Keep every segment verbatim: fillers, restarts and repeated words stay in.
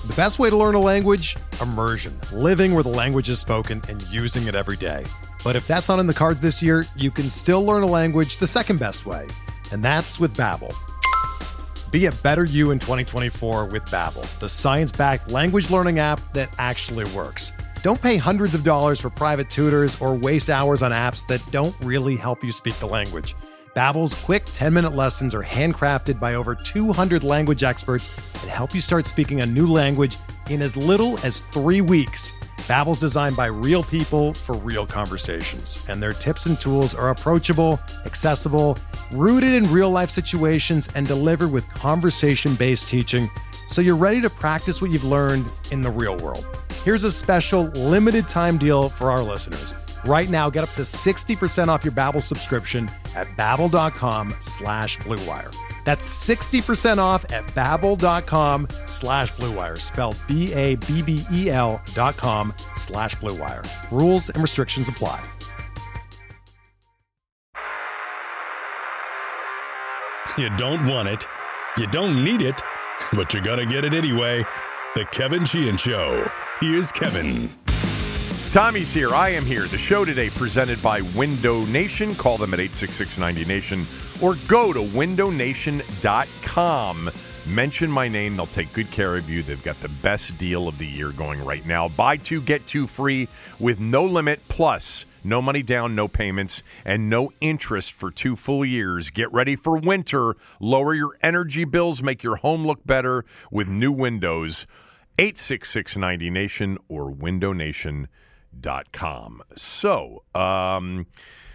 The best way to learn a language? Immersion. Living where the language is spoken and using it every day. But if that's not in the cards this year, you can still learn a language the second best way, and that's with Babbel. Be a better you in twenty twenty-four with Babbel, the science-backed language learning app that actually works. Don't pay hundreds of dollars for private tutors or waste hours on apps that don't really help you speak the language. Babbel's quick ten-minute lessons are handcrafted by over two hundred language experts and help you start speaking a new language in as little as three weeks. Babbel's designed by real people for real conversations, and their tips and tools are approachable, accessible, rooted in real-life situations, and delivered with conversation-based teaching, so you're ready to practice what you've learned in the real world. Here's a special limited-time deal for our listeners. Right now, get up to sixty percent off your Babbel subscription at babbel.com slash Blue Wire. That's sixty percent off at babbel.com slash Blue Wire, spelled B A B B E L dot com slash Blue Wire. Rules and restrictions apply. You don't want it, you don't need it, but you're gonna get it anyway. The Kevin Sheehan Show. Here's Kevin. Tommy's here. I am here. The show today presented by Window Nation. Call them at eight six six, ninety nation or go to window nation dot com. Mention my name. They'll take good care of you. They've got the best deal of the year going right now. Buy two, get two free with no limit, plus no money down, no payments, and no interest for two full years. Get ready for winter. Lower your energy bills. Make your home look better with new windows. eight six six, ninety nation or window nation dot com. So, um,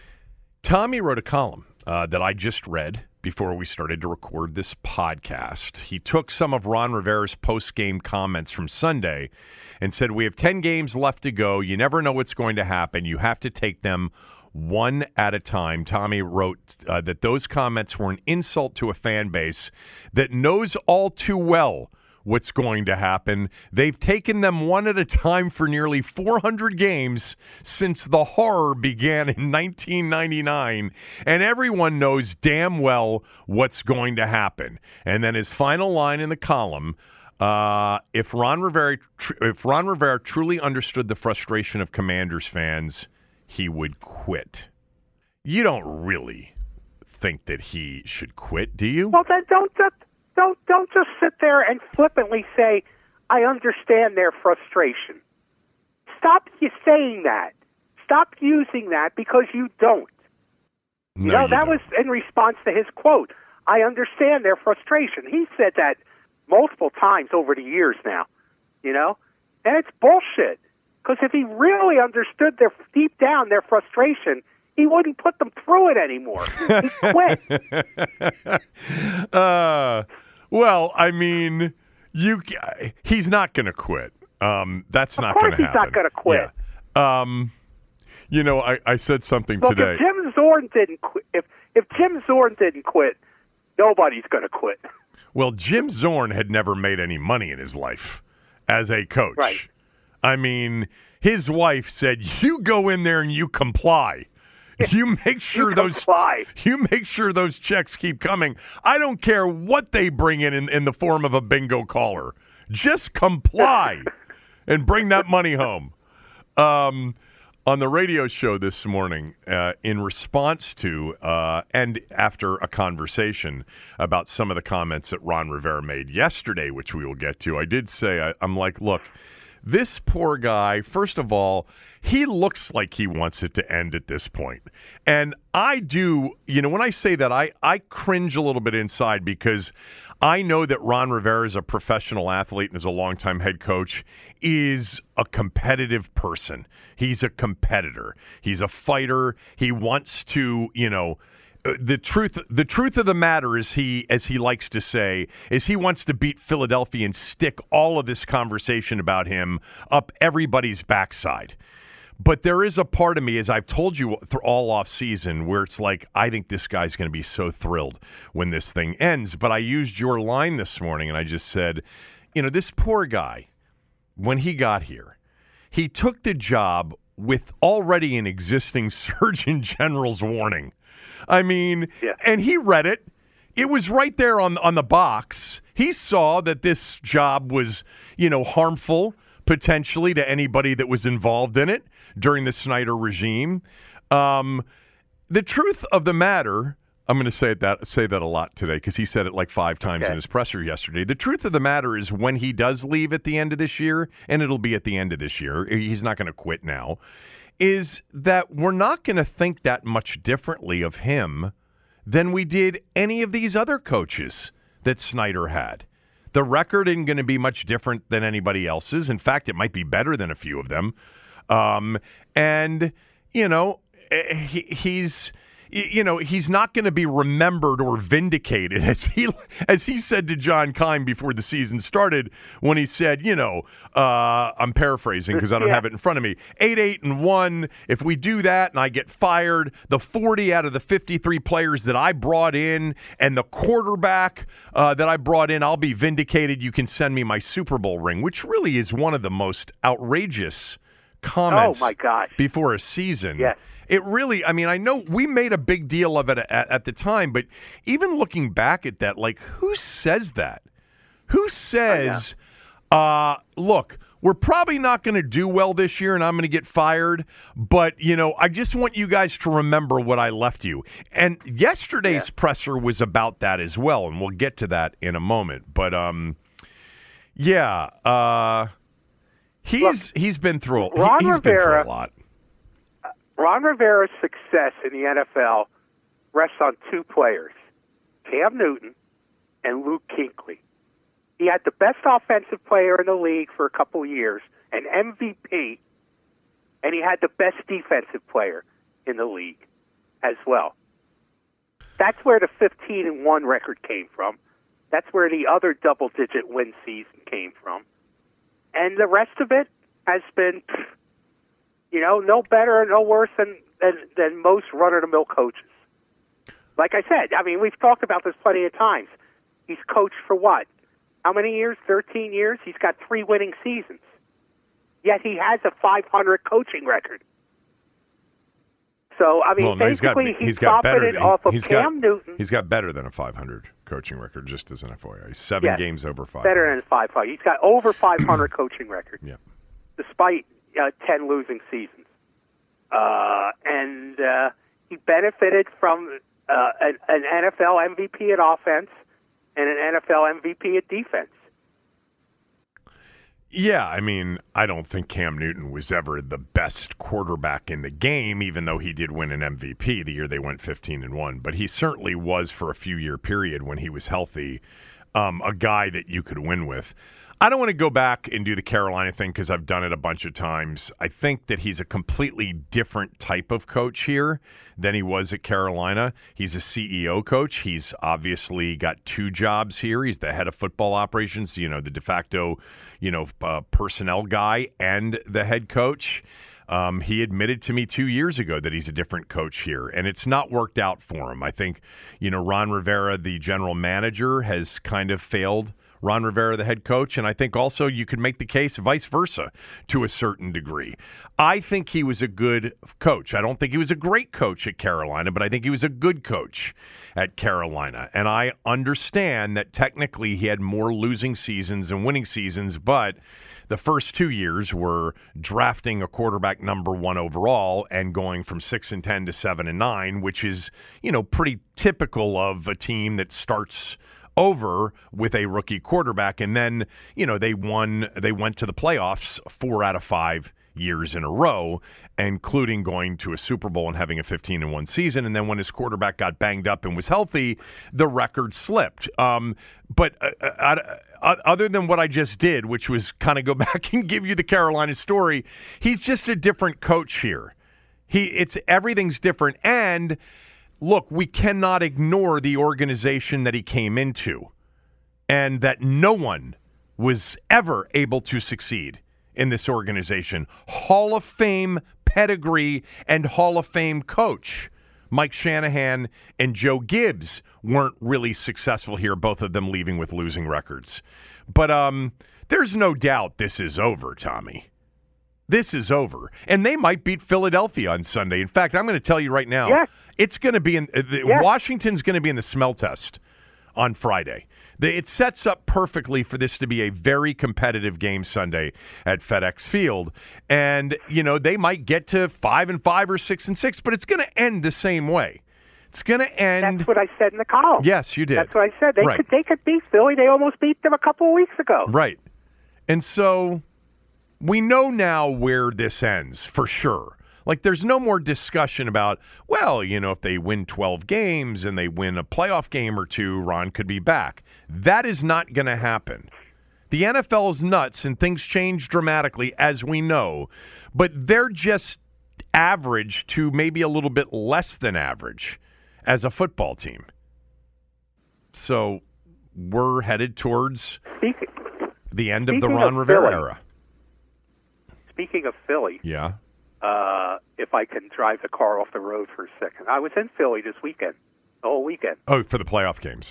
Tommy wrote a column uh, that I just read before we started to record this podcast. He took some of Ron Rivera's post-game comments from Sunday and said, we have ten games left to go. You never know what's going to happen. You have to take them one at a time. Tommy wrote uh, that those comments were an insult to a fan base that knows all too well what's going to happen. They've taken them one at a time for nearly four hundred games since the horror began in nineteen ninety-nine, and everyone knows damn well what's going to happen. And then his final line in the column, uh, if Ron Rivera, tr- if Ron Rivera truly understood the frustration of Commanders fans, he would quit. You don't really think that he should quit, do you? Well, then don't just Don't don't just sit there and flippantly say, I understand their frustration. Stop you saying that. Stop using that because you don't. No, you know, you that don't. was in response to his quote. I understand their frustration. He said that multiple times over the years now, you know? And it's bullshit. Because if he really understood their deep down their frustration, he wouldn't put them through it anymore. He quit. uh, well, I mean, you he's not going to quit. Um, that's of not going to happen. Of course he's not going to quit. Yeah. Um, you know, I, I said something Look, today. if Jim Zorn didn't quit, if, if Jim Zorn didn't quit, nobody's going to quit. Well, Jim Zorn had never made any money in his life as a coach. Right. I mean, his wife said, you go in there and you comply. You make sure you those comply. you make sure those checks keep coming. I don't care what they bring in in, in the form of a bingo caller. Just comply and bring that money home. Um, on the radio show this morning, uh, in response to uh, and after a conversation about some of the comments that Ron Rivera made yesterday, which we will get to, I did say, I, I'm like, look, this poor guy, first of all, he looks like he wants it to end at this point. And I do, you know, when I say that, I, I cringe a little bit inside because I know that Ron Rivera is a professional athlete and is a longtime head coach, is a competitive person. He's a competitor. He's a fighter. He wants to, you know, the truth the truth of the matter is he, as he likes to say, is he wants to beat Philadelphia and stick all of this conversation about him up everybody's backside. But there is a part of me, as I've told you through all off season, where it's like, I think this guy's going to be so thrilled when this thing ends. But I used your line this morning, and I just said, you know, this poor guy, when he got here, he took the job with already an existing Surgeon General's warning. I mean, yeah. And he read it. It was right there on on the box. He saw that this job was, you know, harmful potentially to anybody that was involved in it during the Snyder regime. Um, the truth of the matter, I'm going to say that say that a lot today because he said it like five times okay. in his presser yesterday. The truth of the matter is when he does leave at the end of this year, and it'll be at the end of this year, he's not going to quit now, is that we're not going to think that much differently of him than we did any of these other coaches that Snyder had. The record isn't going to be much different than anybody else's. In fact, it might be better than a few of them. Um, and, you know, he, he's... You know, he's not going to be remembered or vindicated, as he as he said to John Keim before the season started when he said, you know, uh, I'm paraphrasing because I don't yeah. have it in front of me, eight, eight, and one, if we do that and I get fired, the forty out of the fifty-three players that I brought in and the quarterback uh, that I brought in, I'll be vindicated. You can send me my Super Bowl ring, which really is one of the most outrageous comments oh my gosh. before a season. Yes. It really, I mean, I know we made a big deal of it at, at the time, but even looking back at that, like, who says that? Who says, uh, look, we're probably not going to do well this year and I'm going to get fired, but, you know, I just want you guys to remember what I left you. And yesterday's yeah. presser was about that as well, and we'll get to that in a moment. But, um, yeah, uh, he's look, he's been through, Ron he's Rivera, been through a lot. Ron Rivera's success in the N F L rests on two players, Cam Newton and Luke Kuechly. He had the best offensive player in the league for a couple of years, an M V P, and he had the best defensive player in the league as well. That's where the fifteen and one record came from. That's where the other double-digit win season came from. And the rest of it has been... You know, no better or no worse than, than, than most run-of-the-mill coaches. Like I said, I mean, we've talked about this plenty of times. He's coached for what? How many years? thirteen years? He's got three winning seasons. Yet he has a five hundred coaching record. So, I mean, well, no, basically, he's got, he's, he's got better, off of he's Cam got, Newton. He's got better than a five hundred coaching record, just as an F Y I. Seven yes, games over five hundred. Better than five hundred. He's got over five hundred coaching record. Yeah. Despite... Uh, ten losing seasons. Uh, and uh, he benefited from uh, an, an N F L M V P at offense and an N F L M V P at defense. Yeah, I mean, I don't think Cam Newton was ever the best quarterback in the game, even though he did win an M V P the year they went fifteen and one. But he certainly was, for a few-year period when he was healthy, um, a guy that you could win with. I don't want to go back and do the Carolina thing because I've done it a bunch of times. I think that he's a completely different type of coach here than he was at Carolina. He's a C E O coach. He's obviously got two jobs here. He's the head of football operations, you know, the de facto, you know, uh, personnel guy and the head coach. Um, he admitted to me two years ago that he's a different coach here, and it's not worked out for him. I think, you know, Ron Rivera, the general manager, has kind of failed Ron Rivera, the head coach, and I think also you could make the case vice versa to a certain degree. I think he was a good coach. I don't think he was a great coach at Carolina, but I think he was a good coach at Carolina. And I understand that technically he had more losing seasons than winning seasons, but the first two years were drafting a quarterback number one overall and going from six and ten to seven and nine, which is, you know, pretty typical of a team that starts over with a rookie quarterback. And then, you know, they won, they went to the playoffs four out of five years in a row, including going to a Super Bowl and having a fifteen and one season. And then when his quarterback got banged up and was healthy, the record slipped. Um, but uh, uh, other than what I just did, which was kind of go back and give you the Carolina story, he's just a different coach here. He, it's everything's different. And look, we cannot ignore the organization that he came into and that no one was ever able to succeed in this organization. Hall of Fame pedigree and Hall of Fame coach. Mike Shanahan and Joe Gibbs weren't really successful here, both of them leaving with losing records. But um, there's no doubt this is over, Tommy. This is over. And they might beat Philadelphia on Sunday. In fact, I'm going to tell you right now, yes. it's going to be in uh, the, yes. Washington's going to be in the smell test on Friday. The, it sets up perfectly for this to be a very competitive game Sunday at FedEx Field. And, you know, they might get to five and five or six and six, but it's going to end the same way. It's going to end. That's what I said in the column. Yes, you did. That's what I said. They right. could they could beat Philly. They almost beat them a couple of weeks ago. Right. And so we know now where this ends for sure. Like, there's no more discussion about, well, you know, if they win twelve games and they win a playoff game or two, Ron could be back. That is not going to happen. The N F L is nuts and things change dramatically, as we know, but they're just average to maybe a little bit less than average as a football team. So we're headed towards Speaking, the end of the speaking Ron of Rivera Philly, era. Speaking of Philly, Yeah. uh, if I can drive the car off the road for a second, I was in Philly this weekend, the whole weekend. Oh, for the playoff games.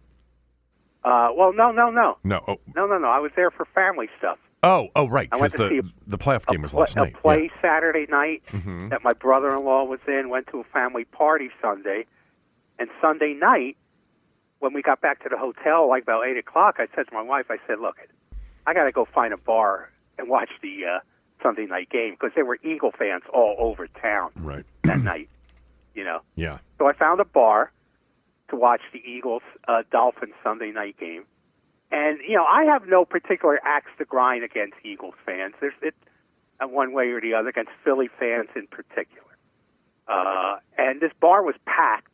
Uh, well, no, no, no, No. Oh, no, no, no. I was there for family stuff. oh, oh right, I went because to the, see the playoff game a, was pl- last a night. play Yeah. Saturday night Mhm. that my brother-in-law was in. Went to a family party Sunday, and Sunday night, when we got back to the hotel, like about eight o'clock, I said to my wife, I said, "Look, I got to go find a bar and watch the uh, Sunday night game because there were Eagle fans all over town Right. that night." You know, Yeah. so I found a bar to watch the Eagles uh, Dolphins Sunday night game. And, you know, I have no particular axe to grind against Eagles fans. There's it uh, one way or the other, against Philly fans in particular. Uh, and this bar was packed,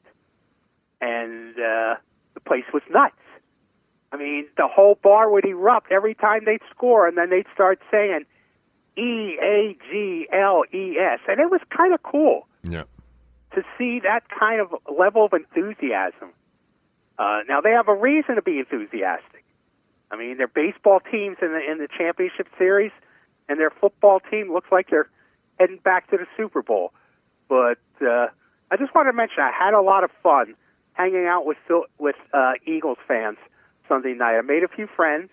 and uh, the place was nuts. I mean, the whole bar would erupt every time they'd score, and then they'd start saying E A G L E S. And it was kind of cool Yeah. to see that kind of level of enthusiasm. Uh, now, they have a reason to be enthusiastic. I mean, their baseball team's in the in the championship series, and their football team looks like they're heading back to the Super Bowl. But uh, I just wanted to mention I had a lot of fun hanging out with Phil, with uh, Eagles fans Sunday night. I made a few friends,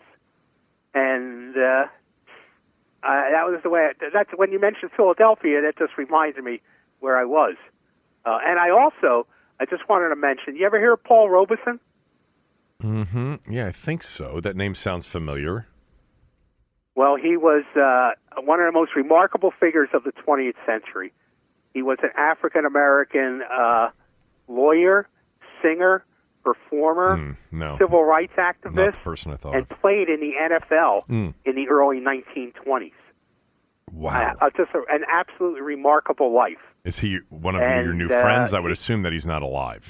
and uh, I, that was the way. I, that's when you mentioned Philadelphia. That just reminded me where I was. Uh, and I also, I just wanted to mention. You ever hear of Paul Robeson? Mm-hmm. Yeah, I think so. That name sounds familiar. Well, he was uh, one of the most remarkable figures of the twentieth century. He was an African-American uh, lawyer, singer, performer, Mm, no. civil rights Not activist, the person I thought and of. played in the N F L Mm. in the early nineteen twenties. Wow. Uh, just a, an absolutely remarkable life. Is he one of and, your new uh, friends? I would assume that he's not alive.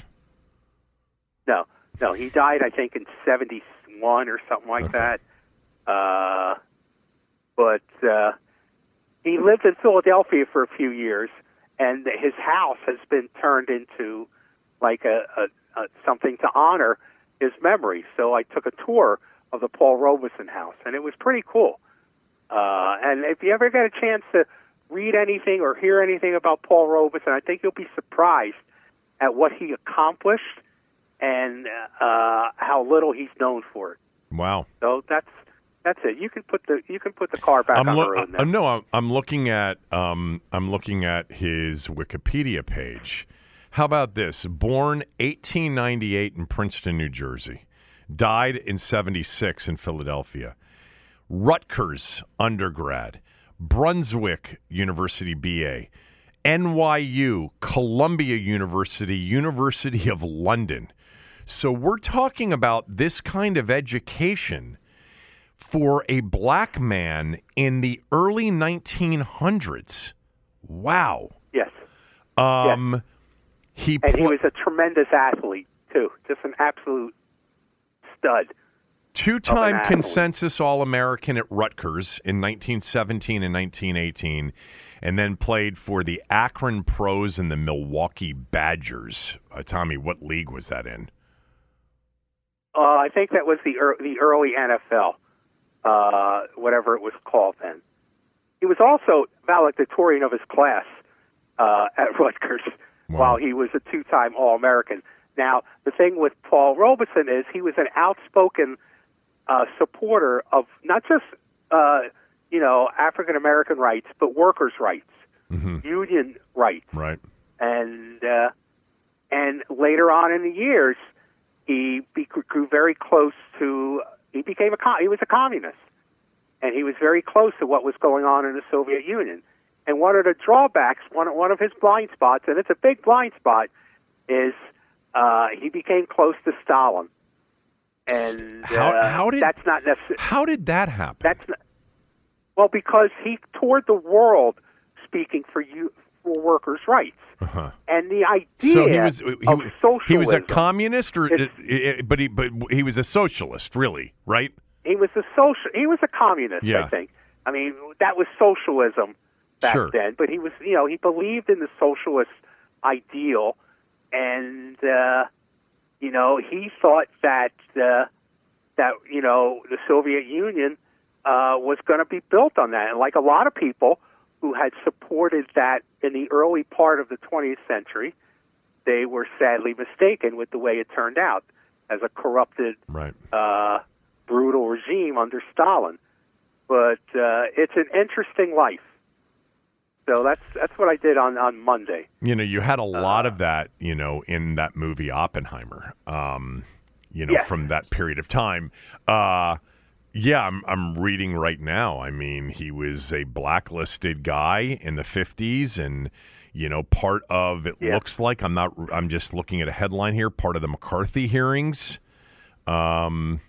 No, no, he died, I think, in seventy-one or something like Okay. that. Uh, but uh, he lived in Philadelphia for a few years, and his house has been turned into like a, a, a something to honor his memory. So I took a tour of the Paul Robeson house, and it was pretty cool. Uh, and if you ever get a chance to read anything or hear anything about Paul Robeson, I think you'll be surprised at what he accomplished and uh, how little he's known for it. Wow. So that's that's it. You can put the you can put the car back I'm on lo- the road now. uh, no, I'm, I'm looking at um, I'm looking at his Wikipedia page. How about this? Born eighteen ninety-eight in Princeton, New Jersey. Died in seventy-six in Philadelphia. Rutgers undergrad. Brunswick University B A. N Y U, Columbia University, University of London. So we're talking about this kind of education for a black man in the early nineteen hundreds. Wow. Yes, Um, he and pla- he was a tremendous athlete too. Just an absolute stud. two-time of an athlete. consensus All-American at Rutgers in nineteen seventeen and nineteen eighteen, and then played for the Akron Pros and the Milwaukee Badgers. Uh, Tommy, what league was that in? Uh, I think that was the er- the early N F L, uh, whatever it was called then. He was also valedictorian of his class uh, at Rutgers Wow. while he was a two-time All-American. Now, the thing with Paul Robeson is he was an outspoken uh, supporter of not just, uh, you know, African-American rights, but workers' rights, Mm-hmm. union rights. Right. And uh, and later on in the years, he be, grew very close to. He became a he was a communist, and he was very close to what was going on in the Soviet Union. And one of the drawbacks, one one of his blind spots, and it's a big blind spot, is uh, he became close to Stalin. And how, uh, how did that's not necessarily. How did that happen? That's not, well, because he toured the world speaking for you for workers' rights, uh-huh. and the idea so he was, he, of socialism. He was a communist, or is, but he but he was a socialist, really, right? He was a social. He was a communist, yeah. I think. I mean, that was socialism back sure. then. But he was, you know, he believed in the socialist ideal, and uh, you know, he thought that uh, that you know the Soviet Union uh, was going to be built on that. And like a lot of people who had supported that in the early part of the twentieth century, they were sadly mistaken with the way it turned out as a corrupted, right. uh, brutal regime under Stalin. But uh, it's an interesting life. So that's that's what I did on, on Monday. You know, you had a lot uh, of that, you know, in that movie Oppenheimer, um, you know, yes. from that period of time. Uh, yeah, I'm, I'm reading right now. I mean, he was a blacklisted guy in the fifties, and, you know, part of, it yeah. looks like, I'm not, I'm just looking at a headline here, part of the McCarthy hearings. Um,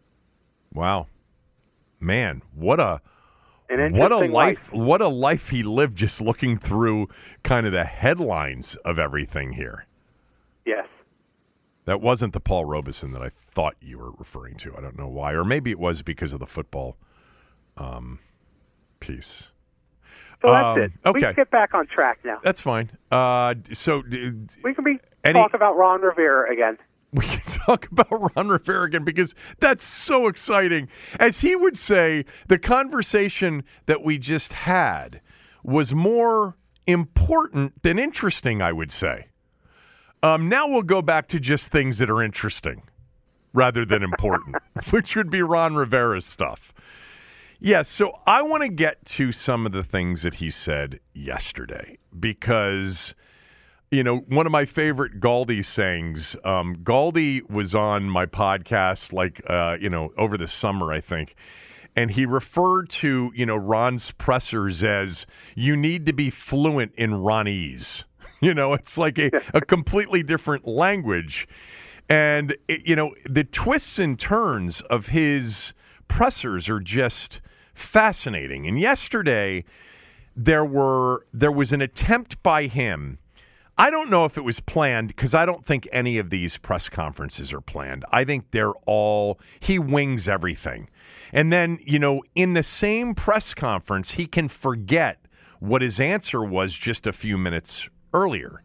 wow. Man, what a... What a life! life! What a life he lived, just looking through kind of the headlines of everything here. Yes, that wasn't the Paul Robeson that I thought you were referring to. I don't know why, or maybe it was because of the football um, piece. So that's um, it. Okay, we can get back on track now. That's fine. Uh, so we can be any, talk about Ron Rivera again. We can talk about Ron Rivera again because that's so exciting. As he would say, the conversation that we just had was more important than interesting, I would say. Um, now we'll go back to just things that are interesting rather than important, which would be Ron Rivera's stuff. Yes, so I want to get to some of the things that he said yesterday because... You know, one of my favorite Galdi sayings, um, Galdi was on my podcast, like, uh, you know, over the summer, I think, and he referred to, you know, Ron's pressers as, you need to be fluent in Ronese. You know, it's like a, a completely different language. And, it, you know, the twists and turns of his pressers are just fascinating. And yesterday, there were there was an attempt by him. I don't know if it was planned because I don't think any of these press conferences are planned. I think they're all, he wings everything. And then, you know, in the same press conference, he can forget what his answer was just a few minutes earlier.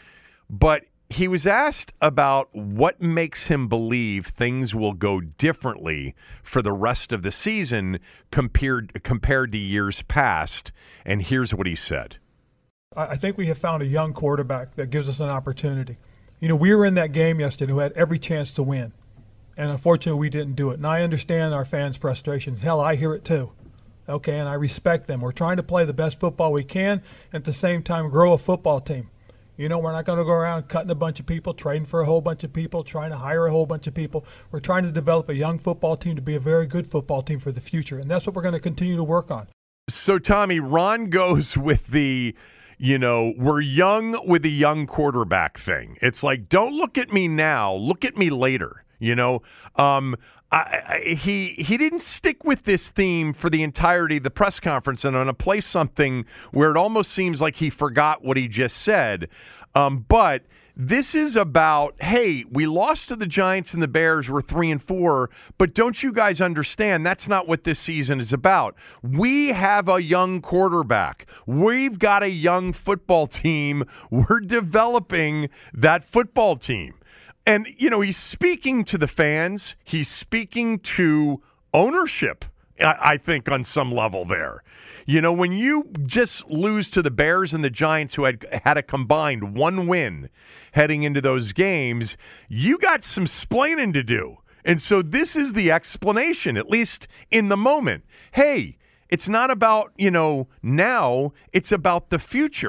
But he was asked about what makes him believe things will go differently for the rest of the season compared compared to years past. And here's what he said. I think we have found a young quarterback that gives us an opportunity. You know, we were in that game yesterday who had every chance to win, and unfortunately we didn't do it. And I understand our fans' frustration. Hell, I hear it too. Okay, and I respect them. We're trying to play the best football we can and at the same time grow a football team. You know, we're not going to go around cutting a bunch of people, trading for a whole bunch of people, trying to hire a whole bunch of people. We're trying to develop a young football team to be a very good football team for the future, and that's what we're going to continue to work on. So, Tommy, Ron goes with the... You know, we're young with a young quarterback thing. It's like, don't look at me now, look at me later. You know, um, I, I, he he didn't stick with this theme for the entirety of the press conference, and I'm going to play something where it almost seems like he forgot what he just said. Um, but this is about, hey, we lost to the Giants and the Bears. We're three and four. But don't you guys understand? That's not what this season is about. We have a young quarterback. We've got a young football team. We're developing that football team. And, you know, he's speaking to the fans. He's speaking to ownership, I, I think, on some level there. You know, when you just lose to the Bears and the Giants, who had had a combined one win heading into those games, you got some splaining to do. And so this is the explanation, at least in the moment. Hey, it's not about, you know, now, it's about the future.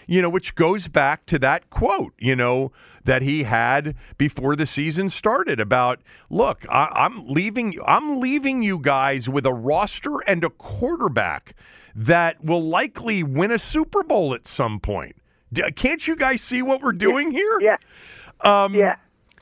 you know, which goes back to that quote, you know, that he had before the season started about, look, I, I'm leaving, I'm leaving you guys with a roster and a quarterback that will likely win a Super Bowl at some point. D- can't you guys see what we're doing yeah. here? Yeah. Um, yeah.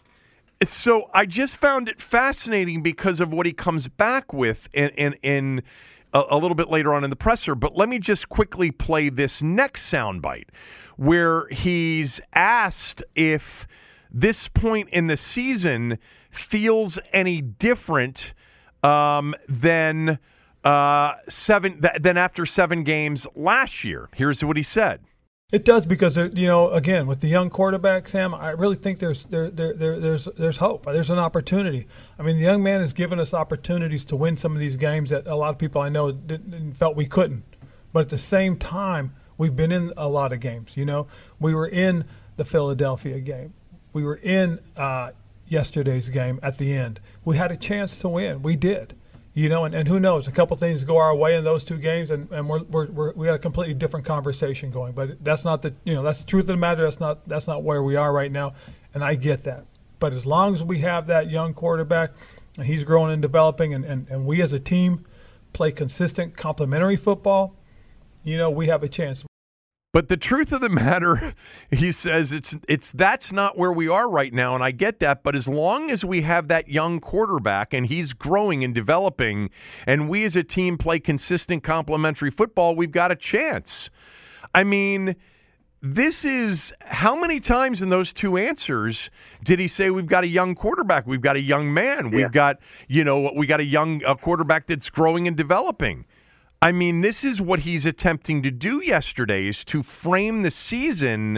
So I just found it fascinating because of what he comes back with in, in, in a, a little bit later on in the presser. But let me just quickly play this next soundbite where he's asked if this point in the season feels any different um, than uh, seven th- than after seven games last year. Here's what he said. It does because, you know, again, with the young quarterback, Sam, I really think there's there, there, there there's there's hope. There's an opportunity. I mean, the young man has given us opportunities to win some of these games that a lot of people I know didn't, didn't felt we couldn't. But at the same time, we've been in a lot of games. You know, we were in the Philadelphia game. We were in uh, yesterday's game at the end. We had a chance to win. We did. You know, and, and who knows? A couple things go our way in those two games, and, and we're, we're, we're we got a completely different conversation going. But that's not the you know that's the truth of the matter. That's not that's not where we are right now, and I get that. But as long as we have that young quarterback, and he's growing and developing, and, and, and we as a team play consistent, complementary football, you know, we have a chance. But the truth of the matter, he says, it's it's that's not where we are right now, and I get that. But as long as we have that young quarterback and he's growing and developing, and we as a team play consistent complementary football, we've got a chance. I mean, this is how many times in those two answers did he say we've got a young quarterback, we've got a young man, yeah. we've got you know we got a young a quarterback that's growing and developing. I mean, this is what he's attempting to do yesterday, is to frame the season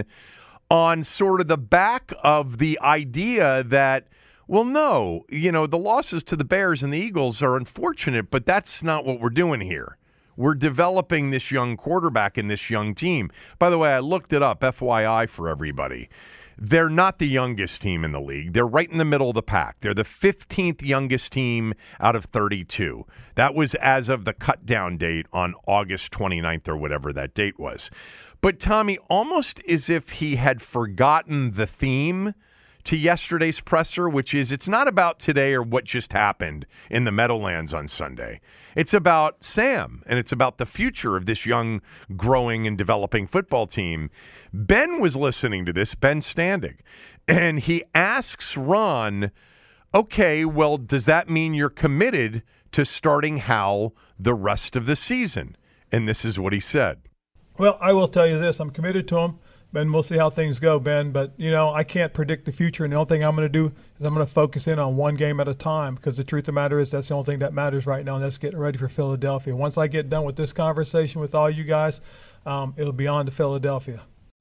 on sort of the back of the idea that, well, no, you know, the losses to the Bears and the Eagles are unfortunate, but that's not what we're doing here. We're developing this young quarterback and this young team. By the way, I looked it up, F Y I for everybody. They're not the youngest team in the league. They're right in the middle of the pack. They're the fifteenth youngest team out of thirty-two. That was as of the cut-down date on August twenty-ninth or whatever that date was. But, Tommy, almost as if he had forgotten the theme to yesterday's presser, which is it's not about today or what just happened in the Meadowlands on Sunday. It's about Sam, and it's about the future of this young, growing, and developing football team. Ben was listening to this, Ben Standig, and he asks Ron, okay, well, does that mean you're committed to starting Hal the rest of the season? And this is what he said. Well, I will tell you this. I'm committed to him. Ben, we'll see how things go, Ben. But, you know, I can't predict the future, and the only thing I'm going to do is I'm going to focus in on one game at a time, because the truth of the matter is that's the only thing that matters right now, and that's getting ready for Philadelphia. Once I get done with this conversation with all you guys, um, it'll be on to Philadelphia.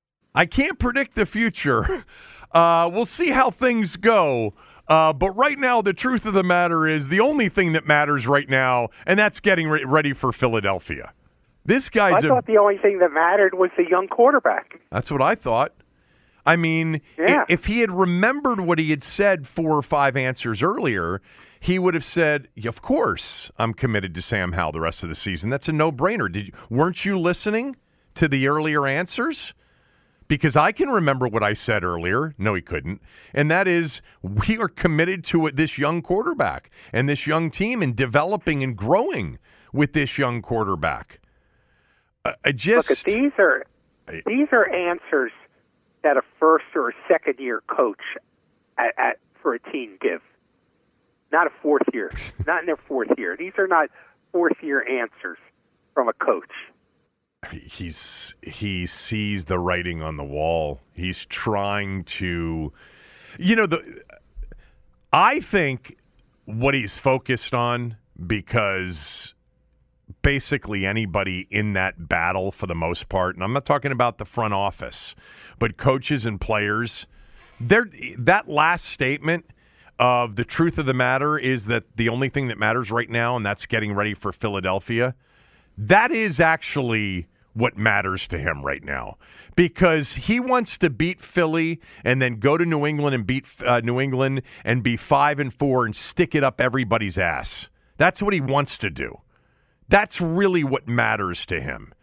I can't predict the future. Uh, we'll see how things go. Uh, but right now, the truth of the matter is the only thing that matters right now, and that's getting re- ready for Philadelphia. This guy's I a, thought the only thing that mattered was the young quarterback. That's what I thought. I mean, yeah. if he had remembered what he had said four or five answers earlier, he would have said, of course, I'm committed to Sam Howell the rest of the season. That's a no-brainer. Did you, weren't you listening to the earlier answers? Because I can remember what I said earlier. No, he couldn't. And that is, we are committed to this young quarterback and this young team and developing and growing with this young quarterback. I just Look, these are these are answers that a first or a second year coach at, at for a team give. Not a fourth year, not in their fourth year. These are not fourth year answers from a coach. He's he sees the writing on the wall. He's trying to, you know, the. I think what he's focused on, because basically anybody in that battle for the most part, and I'm not talking about the front office, but coaches and players, they're, that last statement of the truth of the matter is that the only thing that matters right now, and that's getting ready for Philadelphia, that is actually what matters to him right now, because he wants to beat Philly and then go to New England and beat uh, New England and be five and four and stick it up everybody's ass. That's what he wants to do. That's really what matters to him.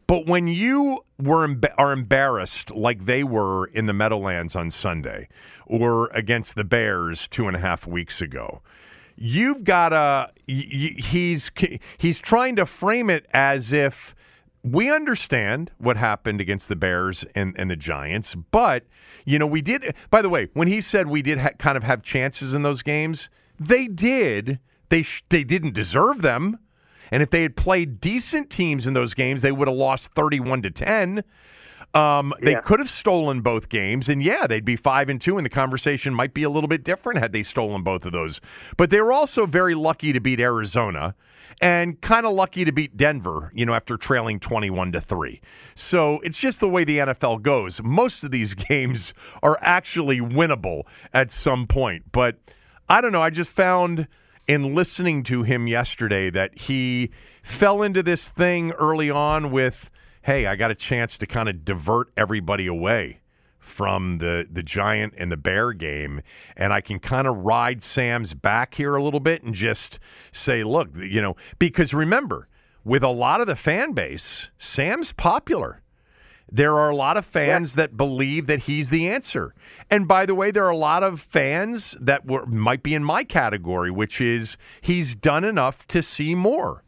But when you were emb- are embarrassed like they were in the Meadowlands on Sunday or against the Bears two and a half weeks ago, you've got to y- y- he's he's trying to frame it as if we understand what happened against the Bears and, and the Giants, but, you know, we did, by the way, when he said we did ha- kind of have chances in those games, they did. They sh- they didn't deserve them. And if they had played decent teams in those games, they would have lost thirty-one to ten. Um, they yeah. could have stolen both games, and yeah, they'd be five and two, and the conversation might be a little bit different had they stolen both of those. But they were also very lucky to beat Arizona, and kind of lucky to beat Denver, you know, after trailing twenty-one to three. So it's just the way the N F L goes. Most of these games are actually winnable at some point. But I don't know. I just found in listening to him yesterday that he fell into this thing early on with, hey, I got a chance to kind of divert everybody away from the, the Giant and the Bear game, and I can kind of ride Sam's back here a little bit and just say, look, you know, because remember, with a lot of the fan base, Sam's popular. There are a lot of fans yeah. that believe that he's the answer. And by the way, there are a lot of fans that were, might be in my category, which is he's done enough to see more.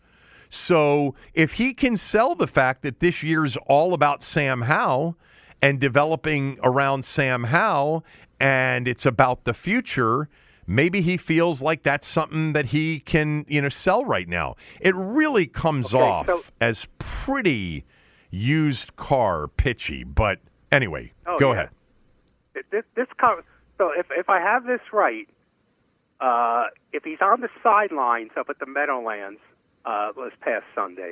So if he can sell the fact that this year's all about Sam Howell and developing around Sam Howell and it's about the future, maybe he feels like that's something that he can, you know, sell right now. It really comes okay, off so- as pretty used car pitchy, but anyway, oh, go yeah. ahead. This, this com- so if if I have this right, uh, if he's on the sidelines up at the Meadowlands uh, this past Sunday,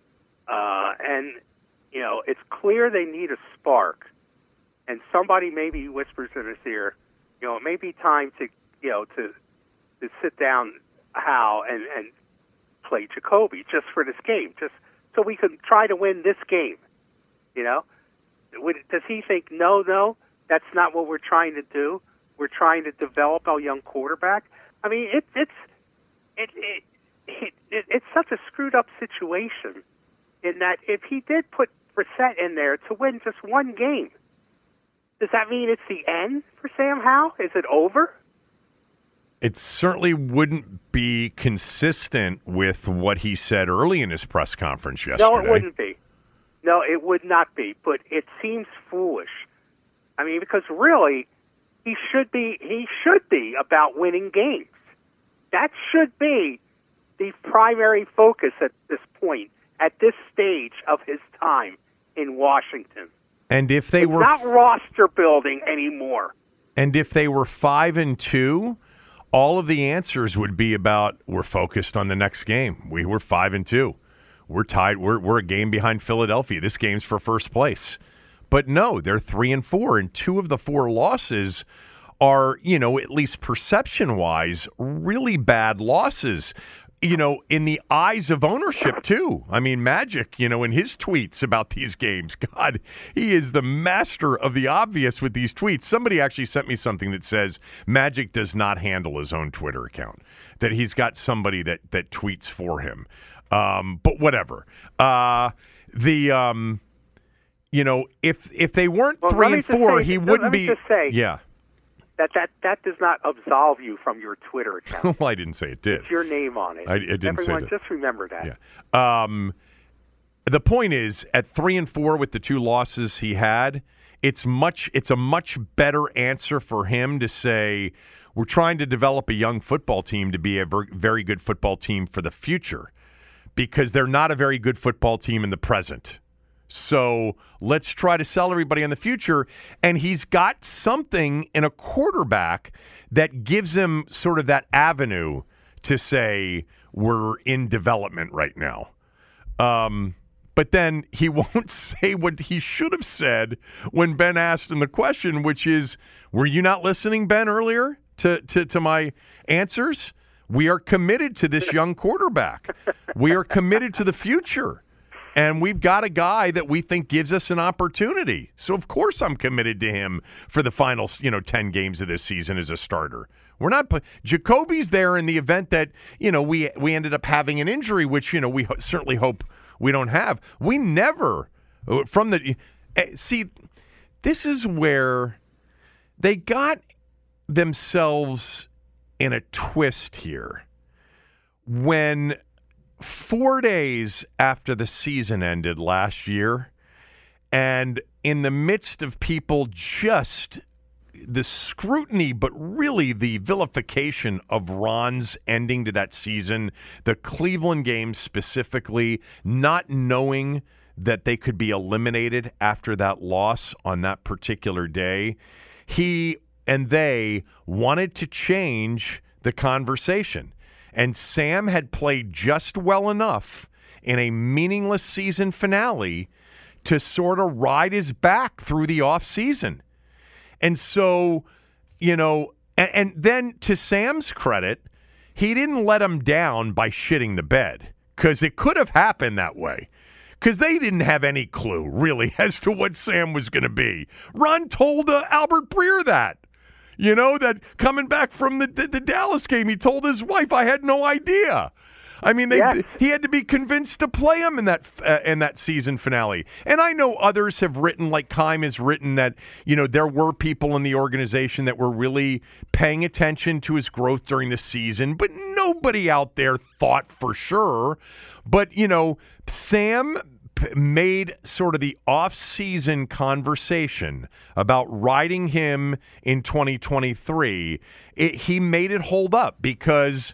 uh, and you know it's clear they need a spark, and somebody maybe whispers in his ear, you know, it may be time to you know to to sit down Hal and and play Jacoby just for this game, just so we can try to win this game, you know? Would, does he think, no, no, that's not what we're trying to do? We're trying to develop our young quarterback? I mean, it, it's it, it, it, it, it's such a screwed-up situation in that if he did put Brissett in there to win just one game, does that mean it's the end for Sam Howell? Is it over? It certainly wouldn't be consistent with what he said early in his press conference yesterday. No, it wouldn't be. No, it would not be. But it seems foolish. I mean, because really, he should be. He should be about winning games. That should be the primary focus at this point, at this stage of his time in Washington. And if they it's were not roster building anymore. And if they were five and two. All of the answers would be about we're focused on the next game. We were five and two. We're tied. We're we're a game behind Philadelphia. This game's for first place. But no, they're three and four, and two of the four losses are, you know, at least perception-wise, really bad losses. You know, in the eyes of ownership, too. I mean, Magic, you know, in his tweets about these games, God, he is the master of the obvious with these tweets. Somebody actually sent me something that says Magic does not handle his own Twitter account, that he's got somebody that, that tweets for him. Um, but whatever. Uh, the, um, you know, if if they weren't well, three and four, say, he let wouldn't me be. Just say, yeah. That, that that does not absolve you from your Twitter account. Well, I didn't say it did. It's your name on it. I, I didn't Everyone, say that. just remember that. Yeah. Um, the point is, at three and four with the two losses he had, it's much. It's a much better answer for him to say we're trying to develop a young football team to be a ver- very good football team for the future, because they're not a very good football team in the present. So let's try to sell everybody in the future. And he's got something in a quarterback that gives him sort of that avenue to say we're in development right now. Um, but then he won't say what he should have said when Ben asked him the question, which is, were you not listening, Ben, earlier to, to, to my answers? We are committed to this young quarterback. We are committed to the future. And we've got a guy that we think gives us an opportunity. So, of course, I'm committed to him for the final, you know, ten games of this season as a starter. We're not. Jacoby's there in the event that, you know, we we ended up having an injury, which, you know, we ho- certainly hope we don't have. We never, from the, see, this is where they got themselves in a twist here. When four days after the season ended last year, and in the midst of people just the scrutiny, but really the vilification of Ron's ending to that season, the Cleveland game specifically, not knowing that they could be eliminated after that loss on that particular day, he and they wanted to change the conversation. And Sam had played just well enough in a meaningless season finale to sort of ride his back through the offseason. And so, you know, and, and then to Sam's credit, he didn't let him down by shitting the bed, because it could have happened that way, because they didn't have any clue, really, as to what Sam was going to be. Ron told uh, Albert Breer that, you know, that coming back from the, the, the Dallas game, he told his wife, I had no idea. I mean, they, yes. he had to be convinced to play him in that uh, in that season finale. And I know others have written, like Keim has written, that, you know, there were people in the organization that were really paying attention to his growth during the season, but nobody out there thought for sure. But, you know, Sam p- made sort of the off-season conversation about riding him in twenty twenty-three. It, he made it hold up because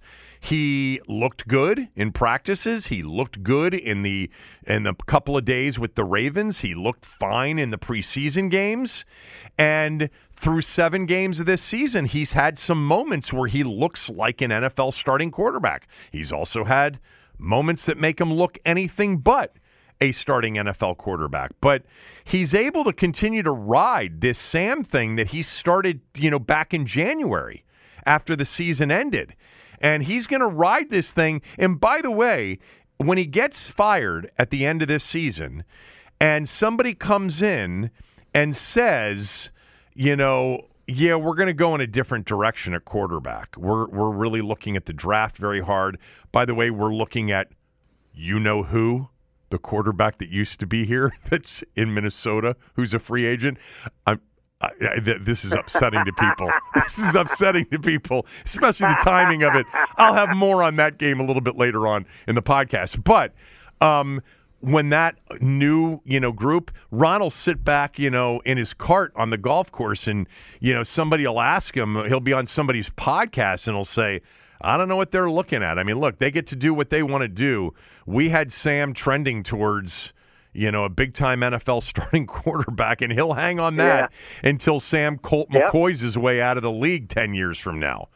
he looked good in practices. He looked good in the in the couple of days with the Ravens. He looked fine in the preseason games. And through seven games of this season, he's had some moments where he looks like an N F L starting quarterback. He's also had moments that make him look anything but a starting N F L quarterback. But he's able to continue to ride this Sam thing that he started, you know, back in January after the season ended. And he's going to ride this thing. And by the way, when he gets fired at the end of this season and somebody comes in and says, you know, yeah, we're going to go in a different direction at quarterback. We're we're really looking at the draft very hard. By the way, we're looking at, you know who, the quarterback that used to be here that's in Minnesota, who's a free agent. I'm I, I, this is upsetting to people. This is upsetting to people, especially the timing of it. I'll have more on that game a little bit later on in the podcast. But um, when that new, you know, group, Ron will sit back, you know, in his cart on the golf course, and, you know, somebody will ask him, he'll be on somebody's podcast, and he'll say, I don't know what they're looking at. I mean, look, they get to do what they want to do. We had Sam trending towards, you know, a big-time N F L starting quarterback, and he'll hang on that yeah. until Sam Colt yep. McCoy's his way out of the league ten years from now.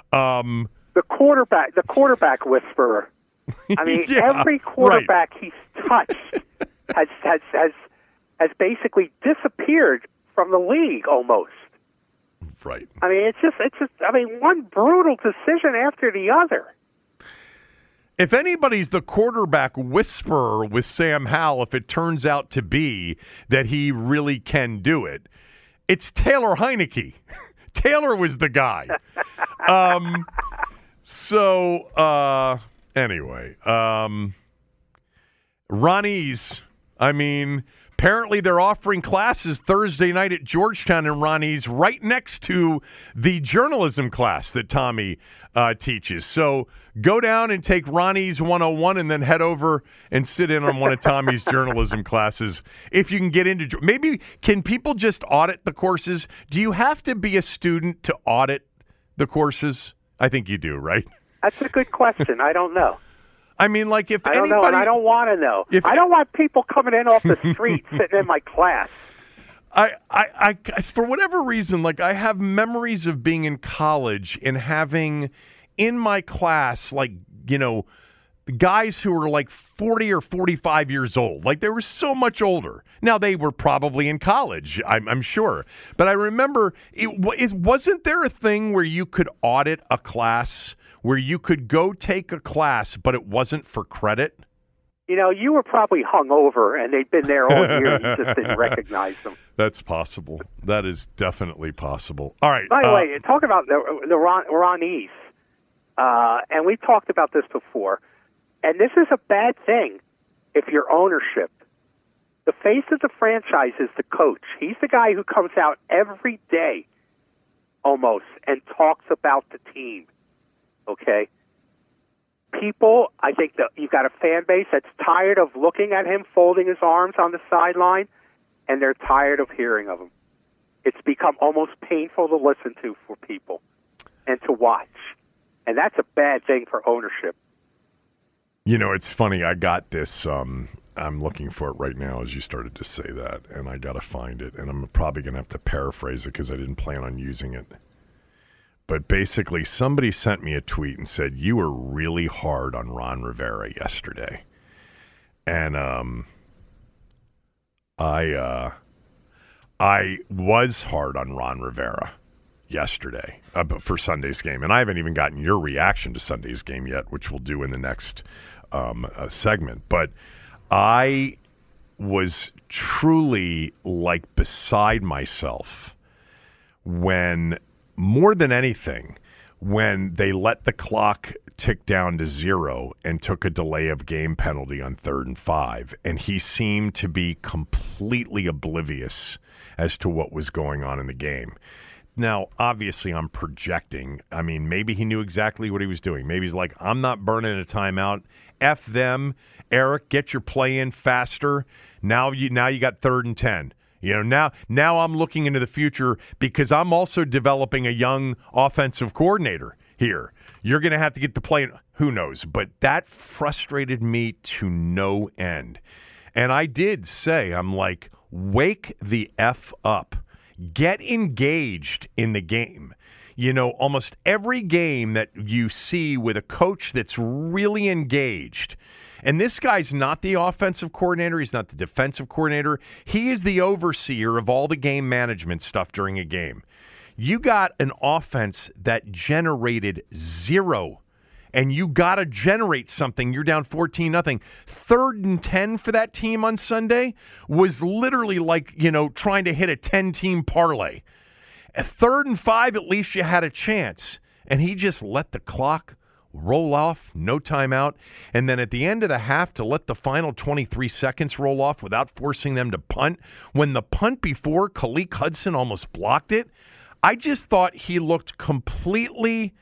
Um, the quarterback, the quarterback whisperer. I mean, yeah, every quarterback right. he's touched has, has has has basically disappeared from the league almost. Right. I mean, it's just, it's just. I mean, one brutal decision after the other. If anybody's the quarterback whisperer with Sam Howell, if it turns out to be that he really can do it, it's Taylor Heineke. Taylor was the guy. um, so, uh, anyway, um, Ronnie's, I mean, apparently they're offering classes Thursday night at Georgetown and Ronnie's right next to the journalism class that Tommy uh, teaches. So go down and take Ronnie's one oh one and then head over and sit in on one of Tommy's journalism classes if you can get into. Maybe can people just audit the courses? Do you have to be a student to audit the courses? I think you do, right? That's a good question. I don't know. I mean, like if I don't anybody, know, and I don't want to know. If, I don't want people coming in off the street sitting in my class. I, I, I, for whatever reason, like I have memories of being in college and having in my class, like, you know, guys who were like forty or forty-five years old. Like they were so much older. Now they were probably in college, I'm, I'm sure. But I remember, it, it wasn't there a thing where you could audit a class, where you could go take a class, but it wasn't for credit? You know, you were probably hungover, and they'd been there all year. You just didn't recognize them. That's possible. That is definitely possible. All right. By the uh, way, talk about the the Ron, Ronnies, uh, and we talked about this before, and this is a bad thing if you're ownership. The face of the franchise is the coach. He's the guy who comes out every day, almost, and talks about the team, okay? People, I think that you've got a fan base that's tired of looking at him folding his arms on the sideline, and they're tired of hearing of him. It's become almost painful to listen to for people and to watch. And that's a bad thing for ownership. You know, it's funny. I got this. Um, I'm looking for it right now as you started to say that, and I got to find it. And I'm probably going to have to paraphrase it because I didn't plan on using it. But basically, somebody sent me a tweet and said, you were really hard on Ron Rivera yesterday. And um, I uh, I was hard on Ron Rivera yesterday uh, for Sunday's game. And I haven't even gotten your reaction to Sunday's game yet, which we'll do in the next um, uh, segment. But I was truly, like, beside myself when... More than anything, when they let the clock tick down to zero and took a delay of game penalty on third and five, and he seemed to be completely oblivious as to what was going on in the game. Now, obviously, I'm projecting. I mean, maybe he knew exactly what he was doing. Maybe he's like, I'm not burning a timeout. F them. Eric, get your play in faster. Now you, now you got third and ten. You know, now now I'm looking into the future because I'm also developing a young offensive coordinator here. You're going to have to get the play. Who knows? But that frustrated me to no end. And I did say, I'm like, wake the F up. Get engaged in the game. You know, almost every game that you see with a coach that's really engaged. And this guy's not the offensive coordinator. He's not the defensive coordinator. He is the overseer of all the game management stuff during a game. You got an offense that generated zero, and you got to generate something. You're down fourteen nothing. Third and ten for that team on Sunday was literally like, you know, trying to hit a ten-team parlay. At third and five, at least you had a chance. And he just let the clock roll off, no timeout, and then at the end of the half to let the final twenty-three seconds roll off without forcing them to punt. When the punt before, Khaleke Hudson almost blocked it. I just thought he looked completely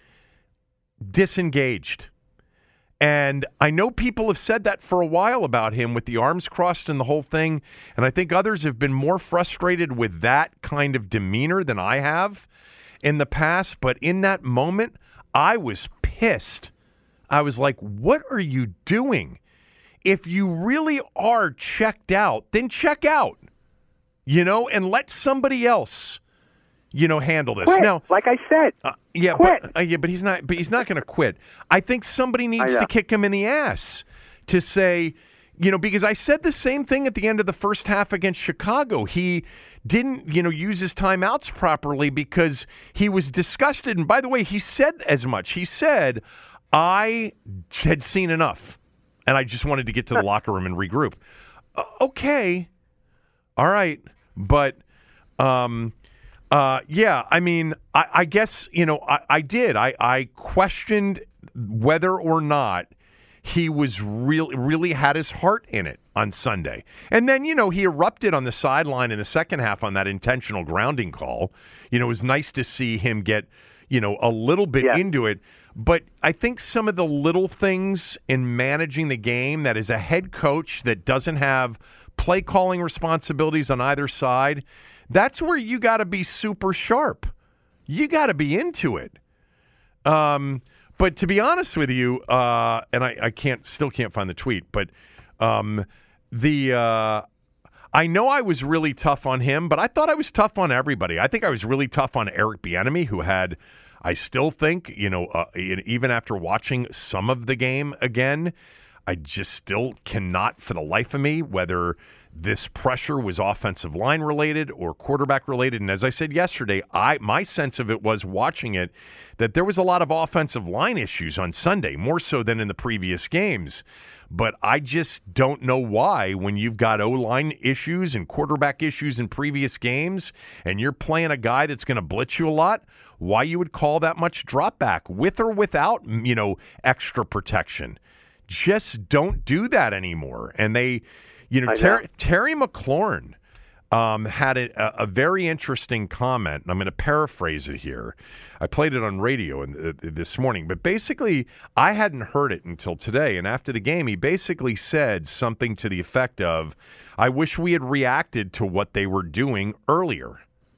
disengaged. And I know people have said that for a while about him with the arms crossed and the whole thing, and I think others have been more frustrated with that kind of demeanor than I have in the past. But in that moment, I was pissed. I was like, what are you doing? If you really are checked out, then check out, you know, and let somebody else, you know, handle this. Quit, now, like I said, uh, yeah, quit. but uh, yeah, but he's not. But he's not going to quit. I think somebody needs to kick him in the ass to say, you know, because I said the same thing at the end of the first half against Chicago. He didn't, you know, use his timeouts properly because he was disgusted. And by the way, he said as much. He said, I had seen enough, and I just wanted to get to the locker room and regroup. Uh, okay. All right. But, um, uh, yeah, I mean, I, I guess, you know, I, I did. I, I questioned whether or not he was really, really had his heart in it on Sunday. And then, you know, he erupted on the sideline in the second half on that intentional grounding call. You know, it was nice to see him get, you know, a little bit yeah. into it. But I think some of the little things in managing the game that is a head coach that doesn't have play calling responsibilities on either side, that's where you got to be super sharp. You got to be into it. Um, but to be honest with you, uh, and I, I can't, still can't find the tweet, but um, the uh, I know I was really tough on him, but I thought I was tough on everybody. I think I was really tough on Eric Bieniemy, who had, I still think, you know, uh, even after watching some of the game again, I just still cannot, for the life of me, whether this pressure was offensive line related or quarterback related. And as I said yesterday, I my sense of it was watching it that there was a lot of offensive line issues on Sunday, more so than in the previous games. But I just don't know why, when you've got O-line issues and quarterback issues in previous games, and you're playing a guy that's going to blitz you a lot, why you would call that much drop back, with or without, you know, extra protection. Just don't do that anymore. And they, you know, Ter- Terry McLaurin um, had a, a very interesting comment, and I'm going to paraphrase it here. I played it on radio in, uh, this morning, but basically I hadn't heard it until today. And after the game, he basically said something to the effect of, I wish we had reacted to what they were doing earlier.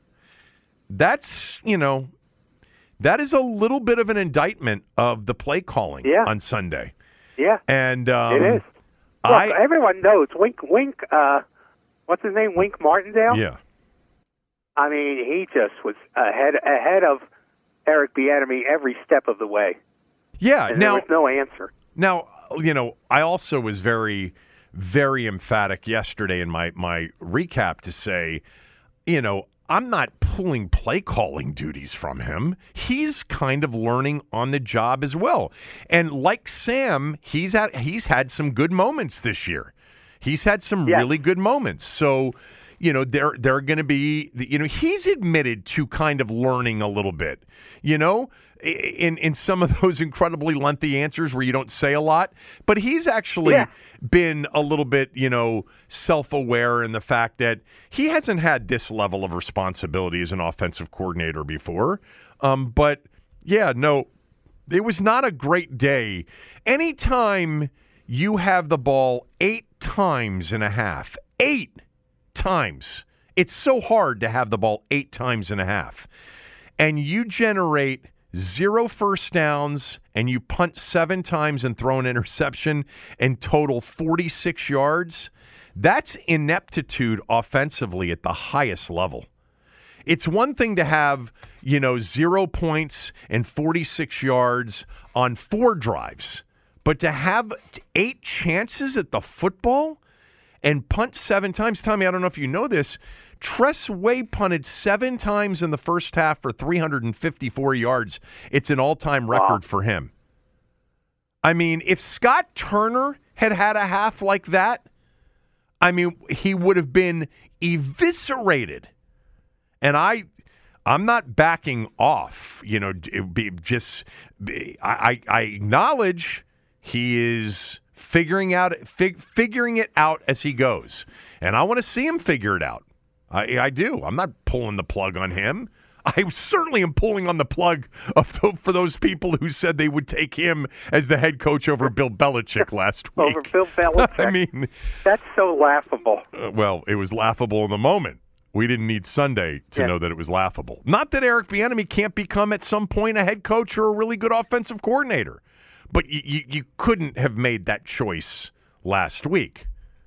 That's, you know, that is a little bit of an indictment of the play calling yeah. on Sunday. Yeah, and um, it is. Look, I, everyone knows Wink. Wink. Uh, what's his name? Wink Martindale. Yeah. I mean, he just was ahead ahead of Eric Bieniemy every step of the way. Yeah. And now, there was no answer. Now, you know, I also was very, very emphatic yesterday in my my recap to say, you know, I'm not pulling play calling duties from him. He's kind of learning on the job as well. And like Sam, he's had he's had some good moments this year. He's had some yes. really good moments. So, you know, they're they're going to be, you know, he's admitted to kind of learning a little bit, you know, in in some of those incredibly lengthy answers where you don't say a lot. But he's actually yeah. been a little bit, you know, self-aware in the fact that he hasn't had this level of responsibility as an offensive coordinator before. Um, but, yeah, no, it was not a great day. Anytime you have the ball eight times and a half, eight times, it's so hard to have the ball eight times and a half, and you generate zero first downs, and you punt seven times and throw an interception and total forty-six yards, that's ineptitude offensively at the highest level. It's one thing to have, you know, zero points and forty-six yards on four drives, but to have eight chances at the football and punt seven times. Tommy, I don't know if you know this, Tress Way punted seven times in the first half for three hundred fifty-four yards. It's an all-time record wow. for him. I mean, if Scott Turner had had a half like that, I mean, he would have been eviscerated. And I, I'm not backing off. You know, it be just I, I acknowledge he is figuring out fig, figuring it out as he goes, and I want to see him figure it out. I, I do. I'm not pulling the plug on him. I certainly am pulling on the plug of the, for those people who said they would take him as the head coach over Bill Belichick last week. Over Bill Belichick. I mean, that's so laughable. Uh, well, it was laughable in the moment. We didn't need Sunday to yeah. know that it was laughable. Not that Eric Bieniemy can't become at some point a head coach or a really good offensive coordinator, but you, you, you couldn't have made that choice last week.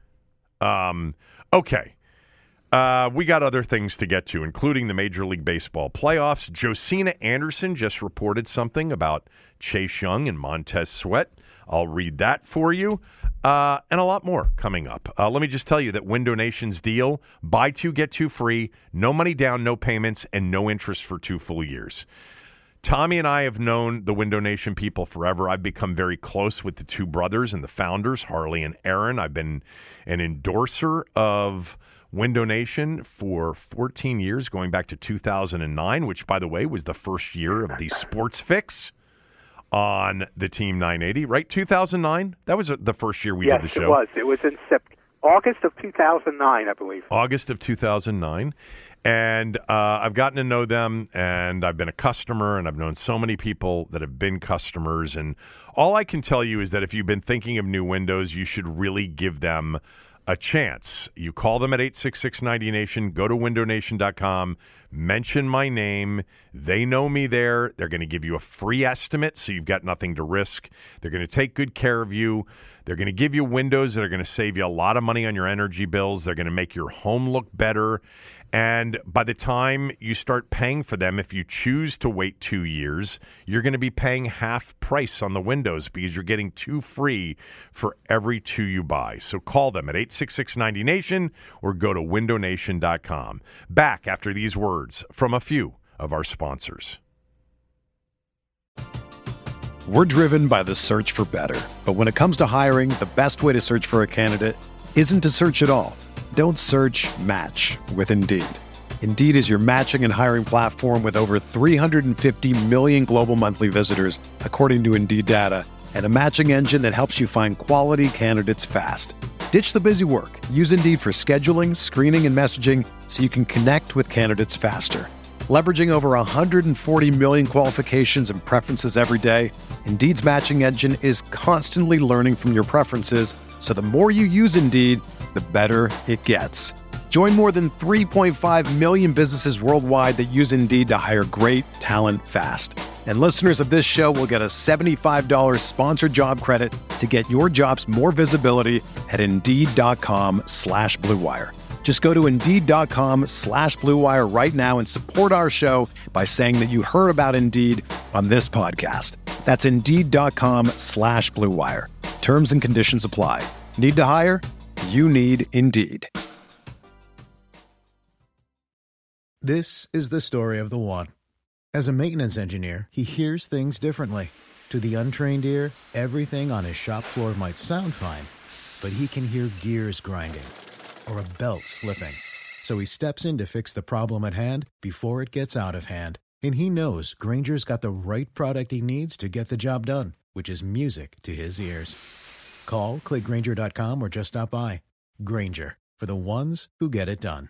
Um. Okay. Uh, we got other things to get to, including the Major League Baseball playoffs. Josina Anderson just reported something about Chase Young and Montez Sweat. I'll read that for you. Uh, and a lot more coming up. Uh, let me just tell you that Window Nation's deal, buy two, get two free, no money down, no payments, and no interest for two full years. Tommy and I have known the Window Nation people forever. I've become very close with the two brothers and the founders, Harley and Aaron. I've been an endorser of Window Nation for fourteen years, going back to two thousand nine, which, by the way, was the first year of the Sports Fix on the Team nine eighty, right? two thousand nine? That was the first year we yes, did the show. Yes, it was. It was in September. August of two thousand nine, I believe. August of two thousand nine. And uh, I've gotten to know them, and I've been a customer, and I've known so many people that have been customers. And all I can tell you is that if you've been thinking of new windows, you should really give them a chance. You call them at eight six six, ninety nation, go to window nation dot com, mention my name. They know me there. They're going to give you a free estimate, so you've got nothing to risk. They're going to take good care of you. They're going to give you windows that are going to save you a lot of money on your energy bills. They're going to make your home look better. And by the time you start paying for them, if you choose to wait two years, you're going to be paying half price on the windows because you're getting two free for every two you buy. So call them at eight six six, ninety nation or go to window nation dot com. Back after these words from a few of our sponsors. We're driven by the search for better. But when it comes to hiring, the best way to search for a candidate isn't to search at all. Don't search, match with Indeed. Indeed is your matching and hiring platform with over three hundred fifty million global monthly visitors, according to Indeed data, and a matching engine that helps you find quality candidates fast. Ditch the busy work. Use Indeed for scheduling, screening, and messaging so you can connect with candidates faster. Leveraging over one hundred forty million qualifications and preferences every day, Indeed's matching engine is constantly learning from your preferences, so the more you use Indeed, the better it gets. Join more than three point five million businesses worldwide that use Indeed to hire great talent fast. And listeners of this show will get a seventy-five dollars sponsored job credit to get your jobs more visibility at Indeed.com slash Blue Wire. Just go to Indeed.com slash Blue Wire right now and support our show by saying that you heard about Indeed on this podcast. That's Indeed.com slash Blue Wire. Terms and conditions apply. Need to hire? You need Indeed. This is the story of the one. As a maintenance engineer, he hears things differently. To the untrained ear, everything on his shop floor might sound fine, but he can hear gears grinding or a belt slipping. So he steps in to fix the problem at hand before it gets out of hand. And he knows Grainger's got the right product he needs to get the job done, which is music to his ears. Call, click Grainger dot com, or just stop by. Grainger, for the ones who get it done.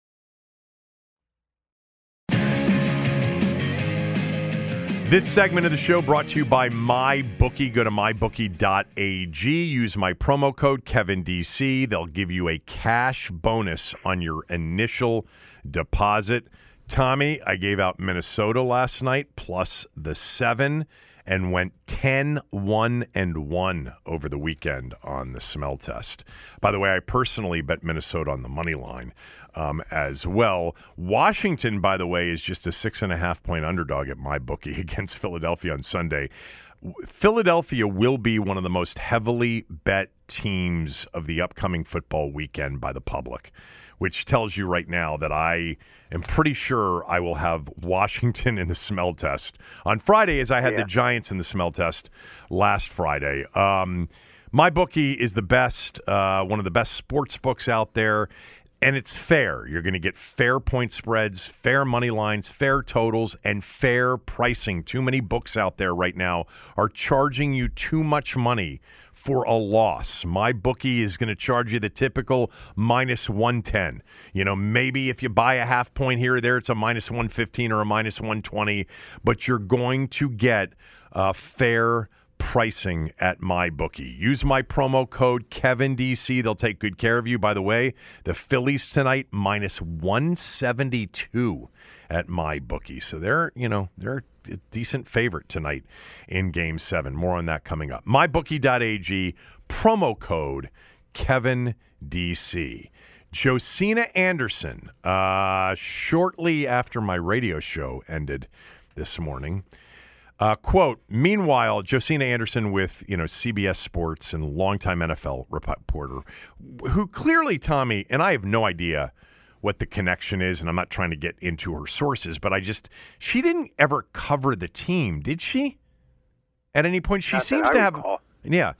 This segment of the show brought to you by MyBookie. Go to my bookie dot a g. Use my promo code Kevin D C. They'll give you a cash bonus on your initial deposit. Tommy, I gave out Minnesota last night plus the seven and went ten, one, and one over the weekend on the smell test. By the way, I personally bet Minnesota on the money line um, as well. Washington, by the way, is just a six and a half point underdog at MyBookie against Philadelphia on Sunday. Philadelphia will be one of the most heavily bet teams of the upcoming football weekend by the public, which tells you right now that I am pretty sure I will have Washington in the smell test on Friday, as I had yeah. the Giants in the smell test last Friday. Um, MyBookie is the best, uh, one of the best sports books out there, and it's fair. You're going to get fair point spreads, fair money lines, fair totals, and fair pricing. Too many books out there right now are charging you too much money for a loss. MyBookie is going to charge you the typical minus one ten. You know, maybe if you buy a half point here or there, it's a minus one fifteen or a minus one twenty, but you're going to get uh, fair pricing at MyBookie. Use my promo code Kevin D C. They'll take good care of you. By the way, the Phillies tonight, minus one seventy-two at MyBookie. So they're, you know, they're a decent favorite tonight in Game seven. More on that coming up. my bookie dot a g, promo code Kevin D C. Josina Anderson, uh, shortly after my radio show ended this morning, uh, quote, meanwhile, Josina Anderson with, you know, C B S Sports and longtime N F L reporter, who clearly, Tommy, and I have no idea what the connection is, and I'm not trying to get into her sources, but I just, she didn't ever cover the team, did she? At any point, she Not seems to have, yeah.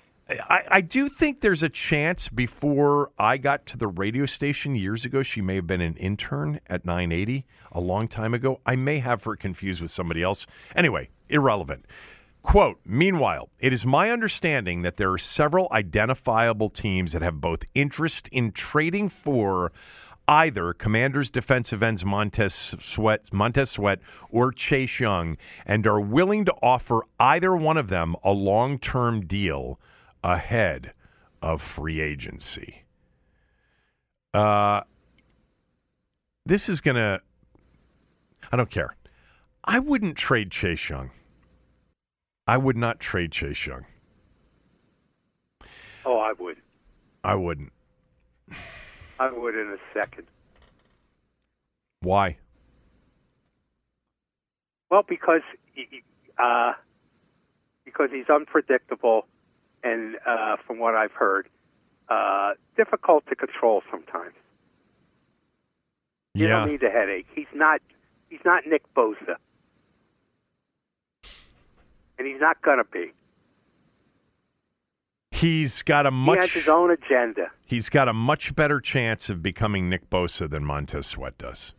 I, I do think there's a chance before I got to the radio station years ago, she may have been an intern at nine eighty a long time ago. I may have her confused with somebody else. Anyway, irrelevant. Quote, meanwhile, it is my understanding that there are several identifiable teams that have both interest in trading for either Commanders defensive ends Montez Sweat, Montez Sweat or Chase Young, and are willing to offer either one of them a long-term deal ahead of free agency. Uh, this is going to, I don't care. I wouldn't trade Chase Young. I would not trade Chase Young. I wouldn't. I would in a second. Why? Well, because uh, because he's unpredictable, and uh, from what I've heard, uh, difficult to control sometimes. You yeah. don't need a headache. He's not. He's not Nick Bosa, and he's not gonna be. He's got a much. He has his own agenda. He's got a much better chance of becoming Nick Bosa than Montez Sweat does.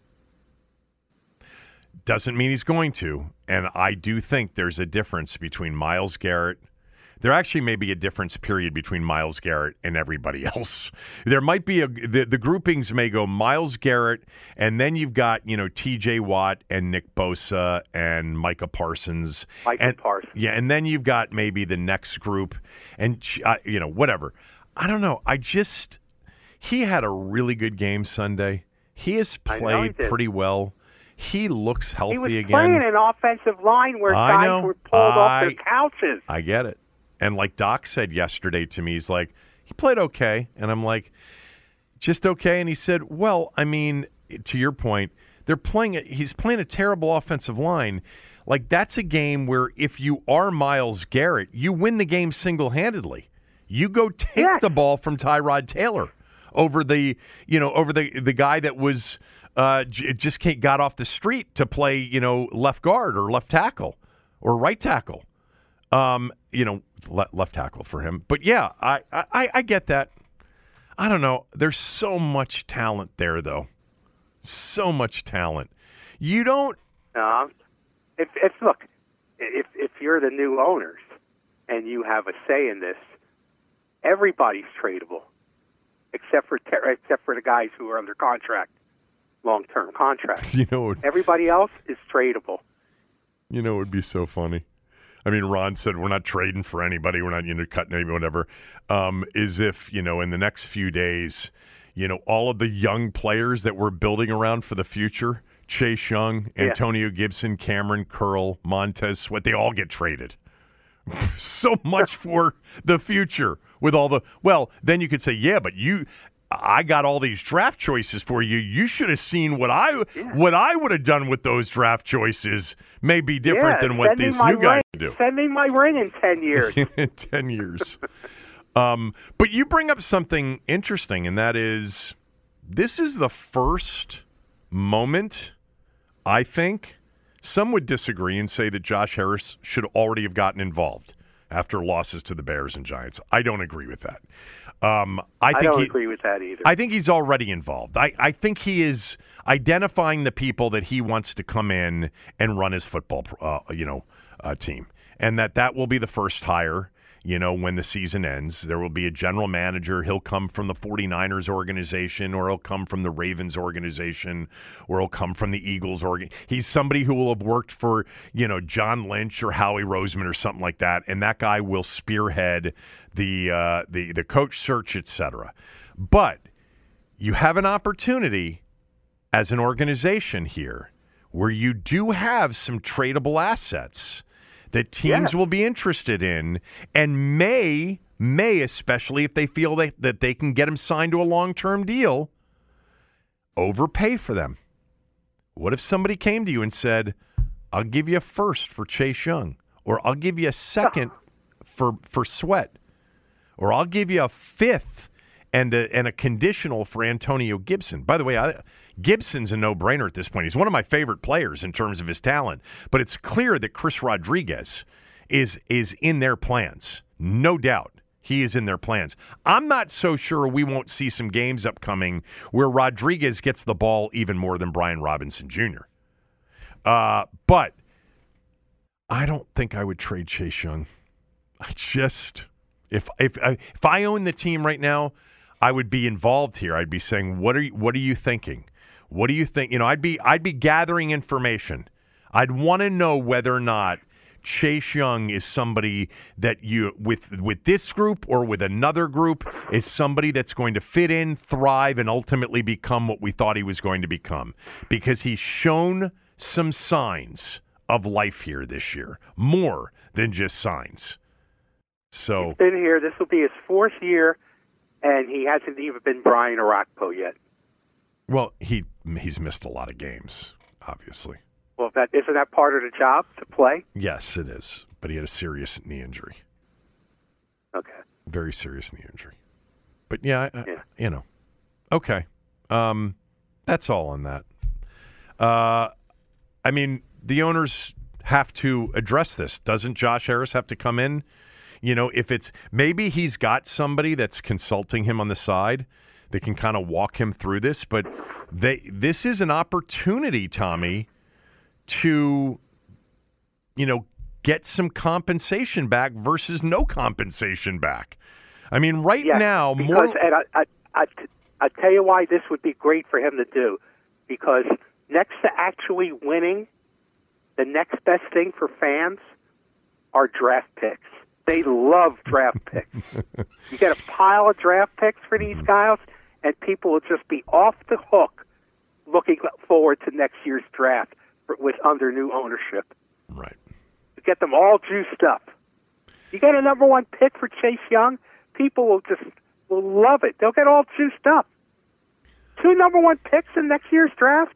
Doesn't mean he's going to, and I do think there's a difference between Myles Garrett. There actually may be a difference, period, between Myles Garrett and everybody else. There might be a the, the groupings may go Myles Garrett, and then you've got you know T J Watt and Nick Bosa and Micah Parsons. Micah and, Parsons. Yeah, and then you've got maybe the next group, and uh, you know whatever. I don't know. I just he had a really good game Sunday. He has played he pretty well. He looks healthy he was again. playing an offensive line where I guys know. were pulled I, off their couches. I get it. And like Doc said yesterday to me, he's like, he played okay. And I'm like, just okay? And he said, well, I mean, to your point, they're playing it. He's playing a terrible offensive line. Like, that's a game where if you are Myles Garrett, you win the game single-handedly. You go take yes. the ball from Tyrod Taylor over the, you know, over the the guy that was uh, j- just can't, got off the street to play, you know, left guard or left tackle or right tackle. Um, you know, le- left tackle for him. But yeah, I, I, I get that. I don't know. There's so much talent there, though. So much talent. You don't. No, if, if look, if if you're the new owners and you have a say in this, everybody's tradable, except for ter- except for the guys who are under contract, long-term contracts. You know, everybody else is tradable. You know, it would be so funny. I mean, Ron said we're not trading for anybody. We're not, you know, cutting anybody, whatever. Um, is if, you know, in the next few days, you know, all of the young players that we're building around for the future, Chase Young, Antonio yeah. Gibson, Cameron Curl, Montez Sweat, they all get traded. So much for the future with all the, well, then you could say, yeah, but you, I got all these draft choices for you. You should have seen what I yeah. what I would have done with those draft choices may be different yeah, than what these new ring. guys do. Send me my ring in ten years. In ten years. um, but you bring up something interesting, and that is this is the first moment, I think, some would disagree and say that Josh Harris should already have gotten involved after losses to the Bears and Giants. I don't agree with that. Um, I, I think don't he, agree with that either. I think he's already involved. I, I think he is identifying the people that he wants to come in and run his football, uh, you know, uh, team, and that that will be the first hire. You know, when the season ends, there will be a general manager. He'll come from the 49ers organization, or he'll come from the Ravens organization, or he'll come from the Eagles organ. He's somebody who will have worked for, you know, John Lynch or Howie Roseman or something like that, and that guy will spearhead the uh, the the coach search, et cetera. But you have an opportunity as an organization here where you do have some tradable assets that teams yeah. will be interested in, and may, may especially if they feel they, that they can get him signed to a long-term deal, overpay for them. What if somebody came to you and said, I'll give you a first for Chase Young, or I'll give you a second for for Sweat, or I'll give you a fifth and a, and a conditional for Antonio Gibson. By the way, I, Gibson's a no-brainer at this point. He's one of my favorite players in terms of his talent, but it's clear that Chris Rodriguez is is in their plans. No doubt he is in their plans. I'm not so sure we won't see some games upcoming where Rodriguez gets the ball even more than Brian Robinson Junior Uh, but I don't think I would trade Chase Young. I just, if if if I own the team right now, I would be involved here. I'd be saying, what are you, what are you thinking? What do you think? You know, I'd be I'd be gathering information. I'd want to know whether or not Chase Young is somebody that you with with this group or with another group is somebody that's going to fit in, thrive, and ultimately become what we thought he was going to become. Because he's shown some signs of life here this year, more than just signs. So he's been here. This will be his fourth year and he hasn't even been Brian Orakpo yet. Well, he he's missed a lot of games, obviously. Well, that isn't that part of the job to play? Yes, it is. But he had a serious knee injury. Okay. Very serious knee injury. But yeah, I, yeah. you know, okay. Um, that's all on that. Uh, I mean, the owners have to address this. Doesn't Josh Harris have to come in? You know, if it's maybe he's got somebody that's consulting him on the side that can kind of walk him through this, but they this is an opportunity, Tommy, to, you know, get some compensation back versus no compensation back. I mean, right yes, now, because, more. And I, I, I, I tell you why this would be great for him to do, because next to actually winning, the next best thing for fans are draft picks. They love draft picks. You get a pile of draft picks for these guys, and people will just be off the hook looking forward to next year's draft for, with under new ownership. Right. You get them all juiced up. You get a number one pick for Chase Young, people will just will love it. They'll get all juiced up. Two number one picks in next year's draft.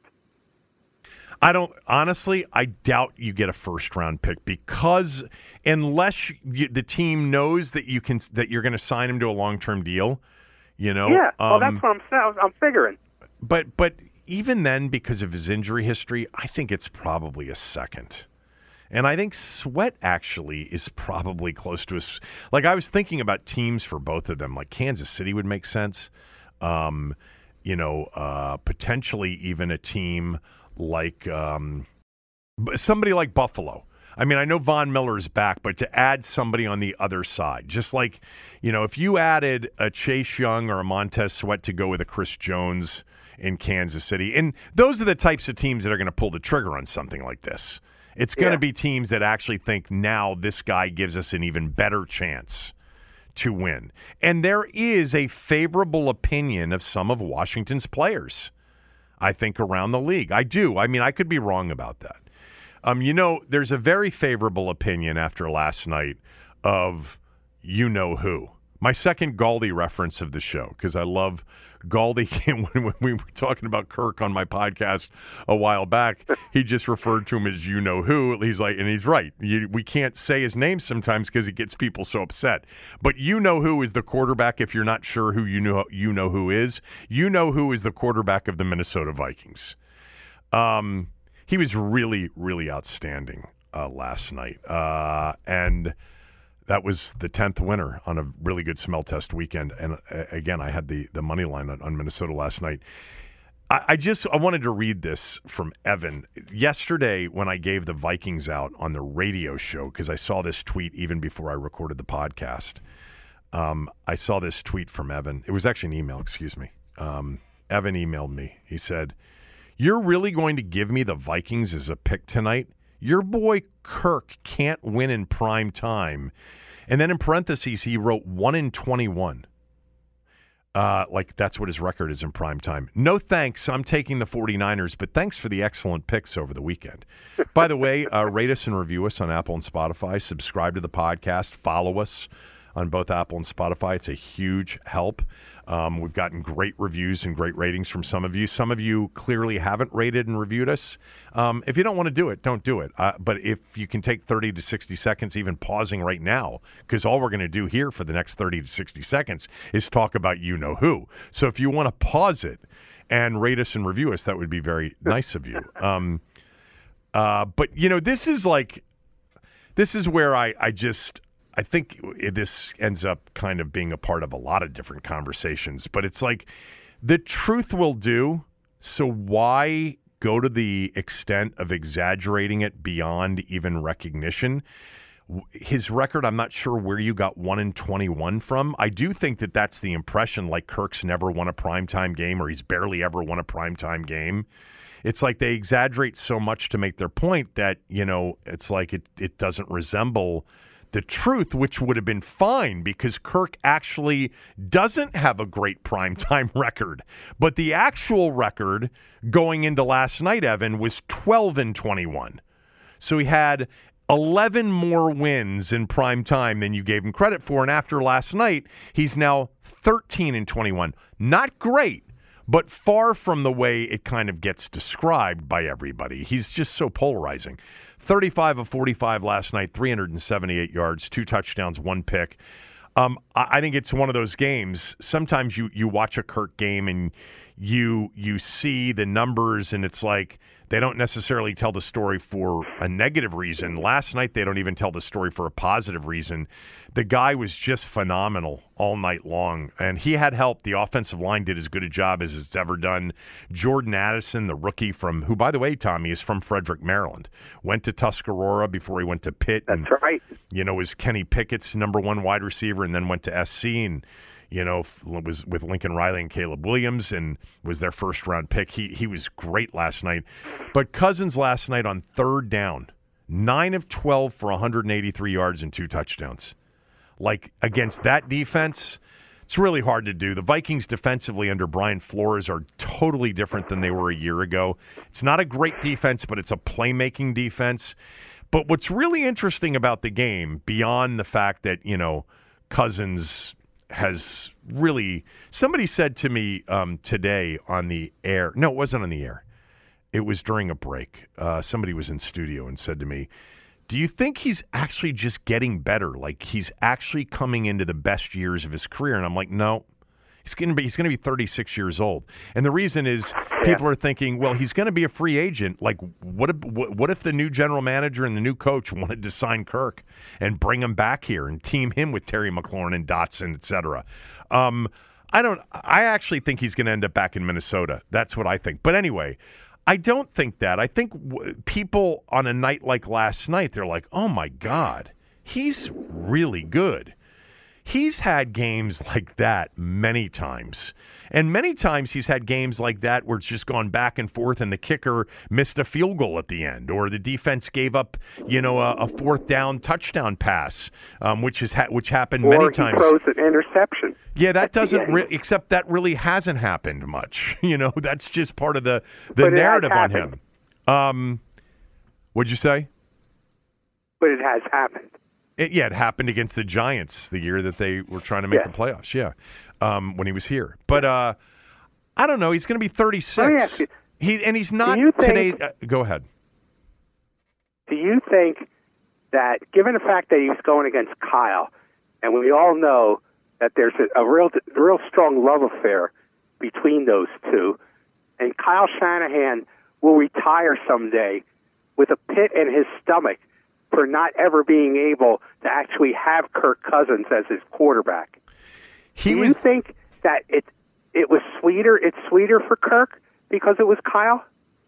I don't honestly. I doubt you get a first round pick because unless you, the team knows that you can that you're going to sign him to a long term deal, you know. Yeah, well, um, that's what I'm saying. I'm figuring. But but even then, because of his injury history, I think it's probably a second. And I think Sweat actually is probably close to us. Like I was thinking about teams for both of them. Like Kansas City would make sense. Um, you know, uh, potentially even a team like um, somebody like Buffalo. I mean, I know Von Miller's back, but to add somebody on the other side, just like, you know, if you added a Chase Young or a Montez Sweat to go with a Chris Jones in Kansas City, and those are the types of teams that are going to pull the trigger on something like this. It's going to yeah. be teams that actually think now this guy gives us an even better chance to win. And there is a favorable opinion of some of Washington's players, I think, around the league. I do. I mean, I could be wrong about that. Um, you know, there's a very favorable opinion after last night of you-know-who. My second Galdi reference of the show, because I love Galdi. When we were talking about Kirk on my podcast a while back, he just referred to him as you-know-who. He's like, and he's right. You, we can't say his name sometimes because it gets people so upset. But you-know-who is the quarterback, if you're not sure who you know, you-know-who is. You-know-who is the quarterback of the Minnesota Vikings. Um, he was really, really outstanding uh, last night. Uh, and... That was the tenth winner on a really good smell test weekend. And uh, again, I had the, the money line on, on Minnesota last night. I, I just I wanted to read this from Evan. Yesterday, when I gave the Vikings out on the radio show, because I saw this tweet even before I recorded the podcast, um, I saw this tweet from Evan. It was actually an email, excuse me. Um, Evan emailed me. He said, "You're really going to give me the Vikings as a pick tonight? Your boy Kirk can't win in prime time." And then in parentheses, he wrote one in twenty-one. Uh, like that's what his record is in prime time. No thanks. I'm taking the 49ers, but thanks for the excellent picks over the weekend. By the way, uh, rate us and review us on Apple and Spotify. Subscribe to the podcast. Follow us on both Apple and Spotify. It's a huge help. Um, we've gotten great reviews and great ratings from some of you. Some of you clearly haven't rated and reviewed us. Um, if you don't want to do it, don't do it. Uh, but if you can take thirty to sixty seconds, even pausing right now, because all we're going to do here for the next thirty to sixty seconds is talk about you-know-who. So if you want to pause it and rate us and review us, that would be very nice of you. Um, uh, but, you know, this is like, this is where I, I just... I think this ends up kind of being a part of a lot of different conversations, but it's like the truth will do. So why go to the extent of exaggerating it beyond even recognition? His record, I'm not sure where you got one in twenty-one from. I do think that that's the impression, like Kirk's never won a primetime game or he's barely ever won a primetime game. It's like they exaggerate so much to make their point that, you know, it's like it, it doesn't resemble the truth, which would have been fine because Kirk actually doesn't have a great primetime record. But the actual record going into last night, Evan, was twelve and twenty-one. So he had eleven more wins in prime time than you gave him credit for. And after last night, he's now thirteen and twenty-one. Not great, but far from the way it kind of gets described by everybody. He's just so polarizing. thirty-five of forty-five last night, three hundred seventy-eight yards, two touchdowns, one pick. Um, I, I think it's one of those games. Sometimes you, you watch a Kirk game and you you see the numbers and it's like they don't necessarily tell the story for a negative reason. Last night, they don't even tell the story for a positive reason. The guy was just phenomenal all night long, and he had help. The offensive line did as good a job as it's ever done. Jordan Addison, the rookie from, who, by the way, Tommy, is from Frederick, Maryland, went to Tuscarora before he went to Pitt. That's and, right. You know, was Kenny Pickett's number one wide receiver, and then went to S C and, you know, was with Lincoln Riley and Caleb Williams and was their first-round pick. He he was great last night. But Cousins last night on third down, nine of twelve for one hundred eighty-three yards and two touchdowns. Like, against that defense, it's really hard to do. The Vikings defensively under Brian Flores are totally different than they were a year ago. It's not a great defense, but it's a playmaking defense. But what's really interesting about the game, beyond the fact that, you know, Cousins has really, somebody said to me um, today on the air, no, it wasn't on the air. It was during a break. Uh, somebody was in studio and said to me, do you think he's actually just getting better? Like he's actually coming into the best years of his career? And I'm like, no, he's going to be, he's going to be thirty-six years old. And the reason is people are thinking, well, he's going to be a free agent. Like what if, what if the new general manager and the new coach wanted to sign Kirk and bring him back here and team him with Terry McLaurin and Dotson, et cetera? Um, I don't, I actually think he's going to end up back in Minnesota. That's what I think. But anyway, I don't think that. I think w- people on a night like last night, they're like, oh, my God, he's really good. He's had games like that many times. And many times he's had games like that where it's just gone back and forth and the kicker missed a field goal at the end or the defense gave up, you know, a, a fourth down touchdown pass, um, which is ha- which happened or many he times. throws an interception. Yeah, that doesn't re- except that really hasn't happened much. You know, that's just part of the, the But it narrative has on him. Um, what'd you say? But it has happened. It, yeah, it happened against the Giants the year that they were trying to make Yeah. the playoffs. Yeah, um, when he was here. But uh, I don't know. He's going to be thirty-six. Let me ask you, he and he's not you today. think- Uh, go ahead. Do you think that, given the fact that he's going against Kyle, and we all know that there's a, a real, real strong love affair between those two, and Kyle Shanahan will retire someday with a pit in his stomach for not ever being able to actually have Kirk Cousins as his quarterback? He Do was you think that it it was sweeter? It's sweeter for Kirk because it was Kyle?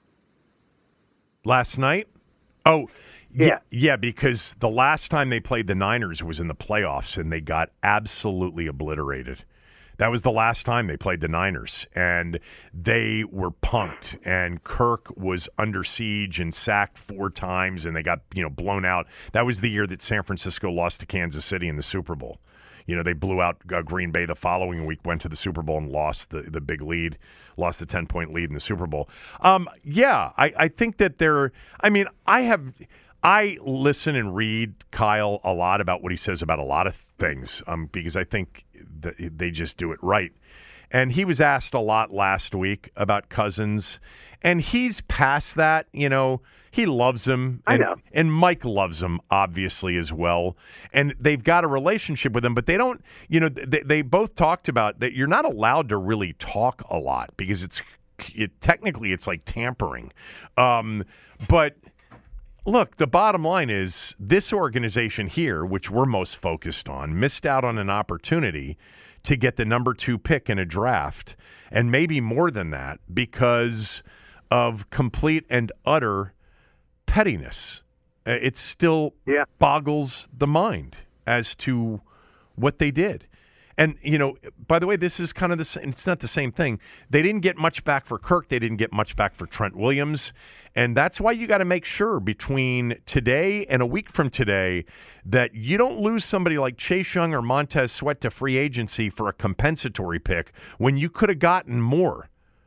last night. Oh, yeah. Yeah. yeah, because the last time they played the Niners was in the playoffs, and they got absolutely obliterated. That was the last time they played the Niners, and they were punked, and Kirk was under siege and sacked four times, and they got, you know, blown out. That was the year that San Francisco lost to Kansas City in the Super Bowl. You know, they blew out uh, Green Bay the following week, went to the Super Bowl and lost the, the big lead, lost the ten-point lead in the Super Bowl. Um, yeah, I, I think that they're – I mean, I have – I listen and read Kyle a lot about what he says about a lot of things um, because I think that they just do it right. And he was asked a lot last week about Cousins, and he's past that. You know, he loves him. I and, know. And Mike loves him, obviously, as well. And they've got a relationship with him, but they don't, you know, they, they both talked about that you're not allowed to really talk a lot because it's it, technically it's like tampering. Um, but look, the bottom line is this organization here, which we're most focused on, missed out on an opportunity to get the number two pick in a draft, and maybe more than that, because of complete and utter pettiness. Uh, It still Yeah. boggles the mind as to what they did. And, you know, by the way, this is kind of the same. It's not the same thing. They didn't get much back for Kirk. They didn't get much back for Trent Williams. And that's why you got to make sure between today and a week from today that you don't lose somebody like Chase Young or Montez Sweat to free agency for a compensatory pick when you could have gotten more.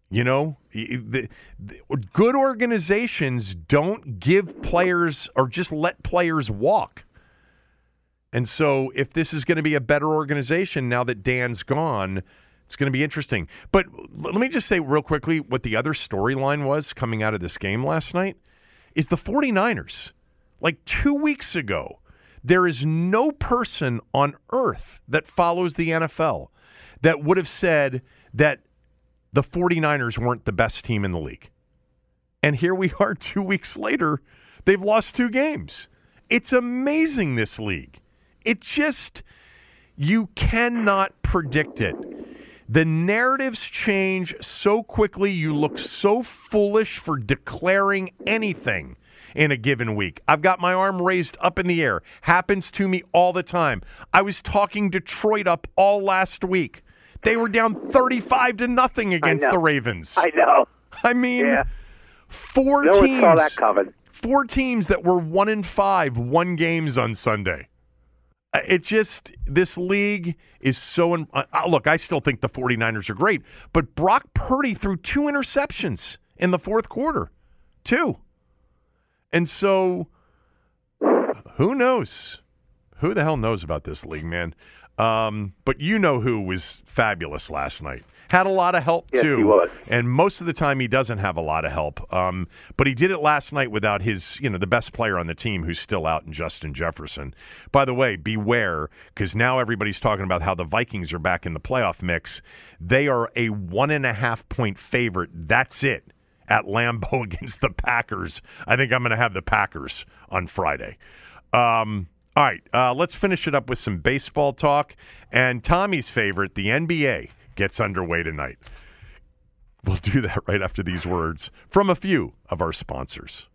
You know, the, the, good organizations don't give players or just let players walk. And so if this is going to be a better organization now that Dan's gone, it's going to be interesting. But let me just say real quickly what the other storyline was coming out of this game last night is the 49ers. Like two weeks ago, there is no person on earth that follows the N F L that would have said that the 49ers weren't the best team in the league. And here we are two weeks later. They've lost two games. It's amazing, this league. It just, you cannot predict it. The narratives change so quickly. You look so foolish for declaring anything in a given week. I've got my arm raised up in the air. Happens to me all the time. I was talking Detroit up all last week. They were down thirty-five to nothing against the Ravens. I know. I mean, yeah. four no teams. one saw that coming. Four teams that were one in five won games on Sunday. It just, this league is so, uh, look, I still think the 49ers are great, but Brock Purdy threw two interceptions in the fourth quarter. Two. And so, who knows? Who the hell knows about this league, man? Um, but you know who was fabulous last night. Had a lot of help, yes, too. He was. And most of the time he doesn't have a lot of help. Um, but he did it last night without his, you know, the best player on the team who's still out in Justin Jefferson. By the way, beware, because now everybody's talking about how the Vikings are back in the playoff mix. They are a one and a half point favorite. That's it. At Lambeau against the Packers. I think I'm going to have the Packers on Friday. Um, all right, uh, let's finish it up with some baseball talk. And Tommy's favorite, the N B A, gets underway tonight. We'll do that right after these words from a few of our sponsors.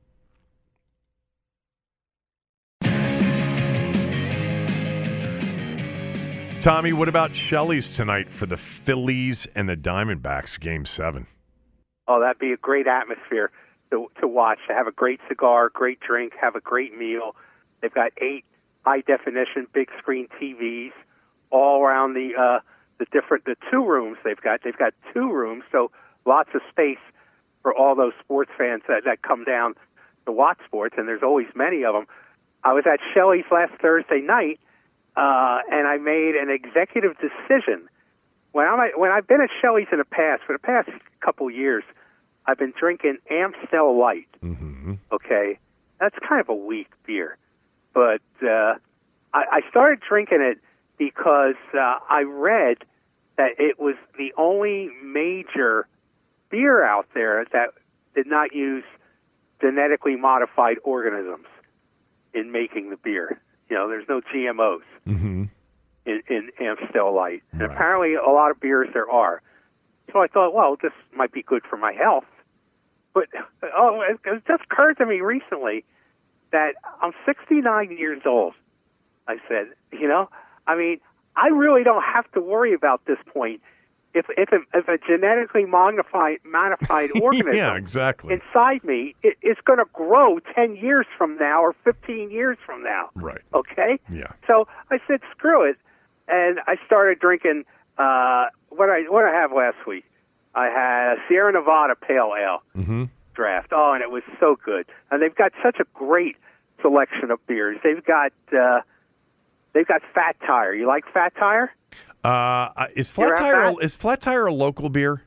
Tommy, what about Shelley's tonight for the Phillies and the Diamondbacks, Game seven? Oh, that'd be a great atmosphere to to watch. To have a great cigar, great drink, have a great meal. They've got eight high-definition, big-screen T Vs all around the uh, the different the two rooms they've got. They've got two rooms, so lots of space for all those sports fans that, that come down to watch sports, and there's always many of them. I was at Shelley's last Thursday night, uh, and I made an executive decision. When I when I've been at Shelley's in the past, for the past couple years, I've been drinking Amstel Light. Mm-hmm. Okay, that's kind of a weak beer, but uh, I, I started drinking it because uh, I read that it was the only major beer out there that did not use genetically modified organisms in making the beer. You know, there's no G M Os. Mm-hmm. In, in Amstel Light. And right. Apparently a lot of beers there are. So I thought, well, this might be good for my health. But oh, it, it just occurred to me recently that I'm sixty-nine years old. I said, you know, I mean, I really don't have to worry about this point. If if a, if a genetically modified modified organism yeah, exactly. inside me it, it's going to grow ten years from now or fifteen years from now. Right. Okay? Yeah. So I said, screw it. And I started drinking uh, what I what I have last week. I had a Sierra Nevada Pale Ale mm-hmm. draft. Oh, and it was so good. And they've got such a great selection of beers. They've got uh, they've got Fat Tire. You like Fat Tire? Uh, is Flat Tire is Flat Tire a local beer?